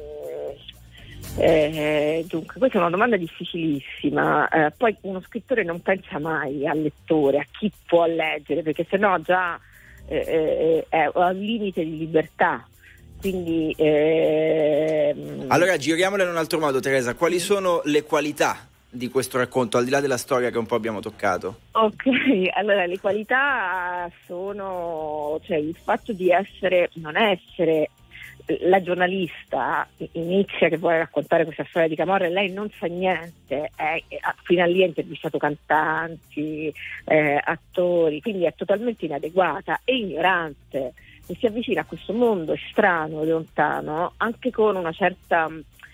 eh, dunque questa è una domanda difficilissima, eh, poi uno scrittore non pensa mai al lettore, a chi può leggere, perché sennò già eh, eh, è al limite di libertà. Quindi ehm... allora giriamola in un altro modo, Teresa, quali sono le qualità di questo racconto, al di là della storia che un po' abbiamo toccato? Ok, allora le qualità sono, cioè il fatto di essere, non essere la giornalista inizia che vuole raccontare questa storia di Camorra e lei non sa niente, è, è, fino a lì ha intervistato cantanti, eh, attori, quindi è totalmente inadeguata e ignorante, e si avvicina a questo mondo strano e lontano anche con una certa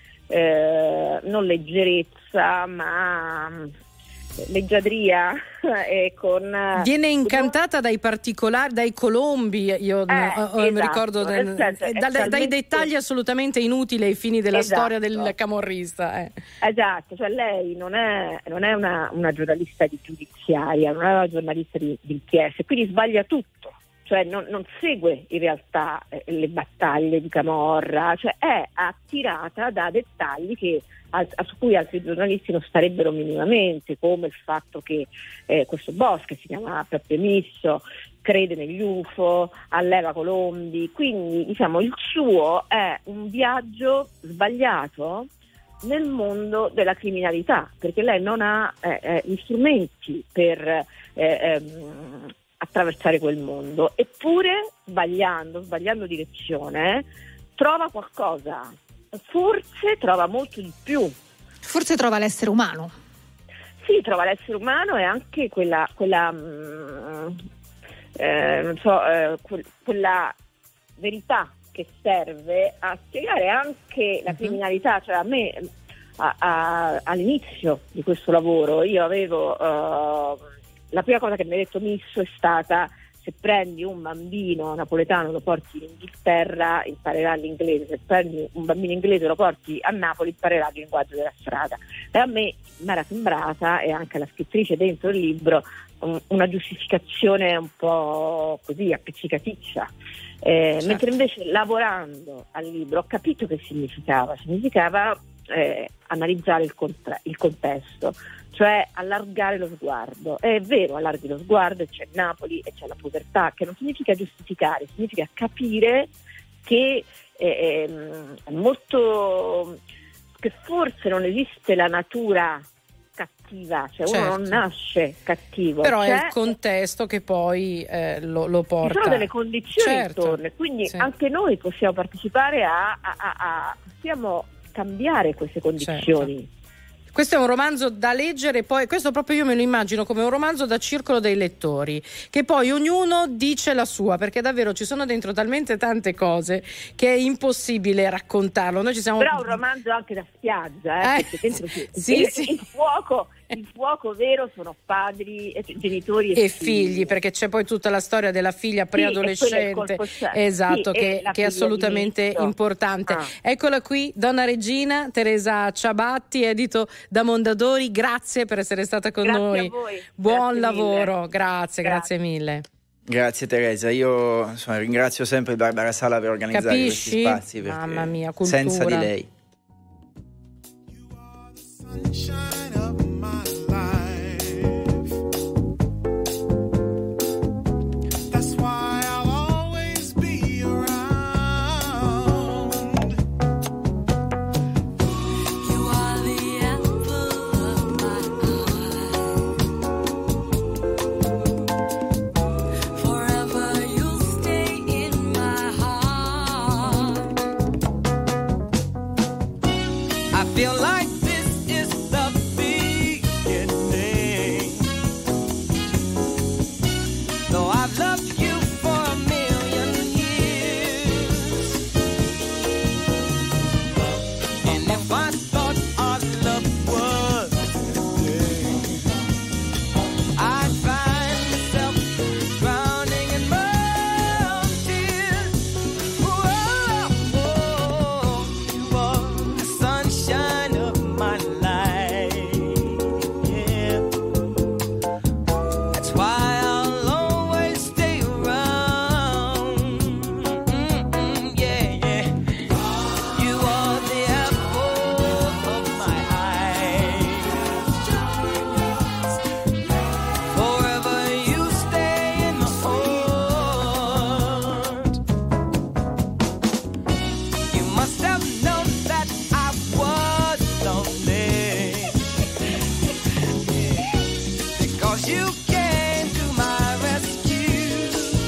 eh, non leggerezza ma leggiadria e con viene incantata dai particolari, dai colombi, io eh, eh, esatto, mi ricordo nel senso, da, talmente... dai dettagli assolutamente inutili ai fini della esatto. storia del camorrista. Eh. Esatto, cioè lei non è, non è una, una giornalista di giudiziaria, non è una giornalista di, di inchieste, quindi sbaglia tutto. Cioè non, non segue in realtà eh, le battaglie di Camorra, cioè è attirata da dettagli che, a, a, su cui altri giornalisti non starebbero minimamente, come il fatto che eh, questo boss, che si chiama Peppe Misso, crede negli U F O, alleva colombi, quindi diciamo il suo è un viaggio sbagliato nel mondo della criminalità, perché lei non ha eh, eh, gli strumenti per eh, ehm, attraversare quel mondo, eppure sbagliando, sbagliando direzione, trova qualcosa, forse trova molto di più. Forse trova l'essere umano. Sì, trova l'essere umano e anche quella, quella mh, eh, non so, eh, que- quella verità che serve a spiegare anche la criminalità, cioè a me a, a, all'inizio di questo lavoro io avevo uh, la prima cosa che mi ha detto Misso è stata: se prendi un bambino napoletano lo porti in Inghilterra imparerà l'inglese, se prendi un bambino inglese lo porti a Napoli imparerà il linguaggio della strada. E a me mi era sembrata, e anche alla scrittrice dentro il libro, un, una giustificazione un po' così appiccicaticcia, eh, certo. Mentre invece lavorando al libro ho capito che significava significava eh, analizzare il, contra- il contesto, cioè allargare lo sguardo. È vero, allarghi lo sguardo e c'è Napoli e c'è la povertà, che non significa giustificare, significa capire che eh, è molto, che forse non esiste la natura cattiva, cioè certo. Uno non nasce cattivo, però cioè, è il contesto che poi eh, lo, lo porta. Ci sono delle condizioni certo. intorno, quindi sì. Anche noi possiamo partecipare a, a, a, a possiamo cambiare queste condizioni. Certo. Questo è un romanzo da leggere, poi questo proprio io me lo immagino come un romanzo da circolo dei lettori, che poi ognuno dice la sua, perché davvero ci sono dentro talmente tante cose che è impossibile raccontarlo. Noi ci siamo... Però è un romanzo anche da spiaggia, eh, Eh, perché dentro ci- sì, il, sì. il fuoco, il fuoco vero sono padri, eh, genitori e, e figli, perché c'è poi tutta la storia della figlia Sì, e quello è il preadolescente, colpo certo. esatto, Sì, che, e la che è figlia assolutamente di Nizzo. importante. Ah. Eccola qui, donna regina Teresa Ciabatti, edito da Mondadori, grazie per essere stata con Grazie noi. a voi. Buon Grazie lavoro, mille. grazie, grazie mille. Grazie Teresa, io insomma, ringrazio sempre Barbara Sala per organizzare Capisci? questi spazi, perché Mamma mia, cultura. senza di lei. That's why I'll always be around. You are the apple of my eye. Forever you'll stay in my heart. I feel like this is the beginning. Though I've loved you for a million years, and if I thought our love was ending, I'd find myself drowning in my own tears. Whoa, whoa, you are the sunshine of my life. Yeah, that's why I'll always stay around. Mm-mm, yeah, yeah. You are the apple of my eye. Forever you stay in my heart. You must have known that I was lonely, because you came to my rescue.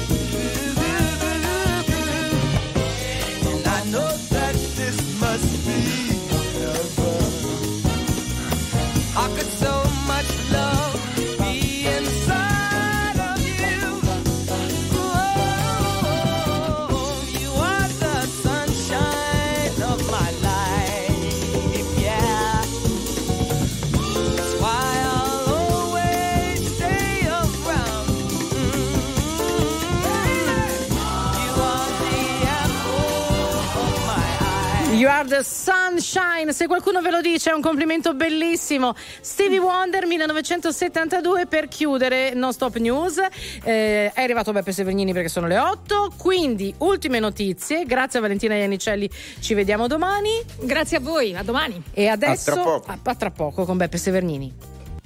And I know that this must be heaven. How could so much love be inside of you? Oh, you are the sunshine of my life, yeah. That's why I'll always stay around. You are the apple of my eye. You are the sunshine, se qualcuno ve lo dice è un complimento bellissimo. Stevie Wonder millenovecentosettantadue per chiudere Non Stop News. Eh, è arrivato Beppe Severnini perché sono le otto, quindi ultime notizie. Grazie a Valentina Iannicelli, ci vediamo domani. Grazie a voi, a domani. E adesso A tra poco. a, a tra poco con Beppe Severnini.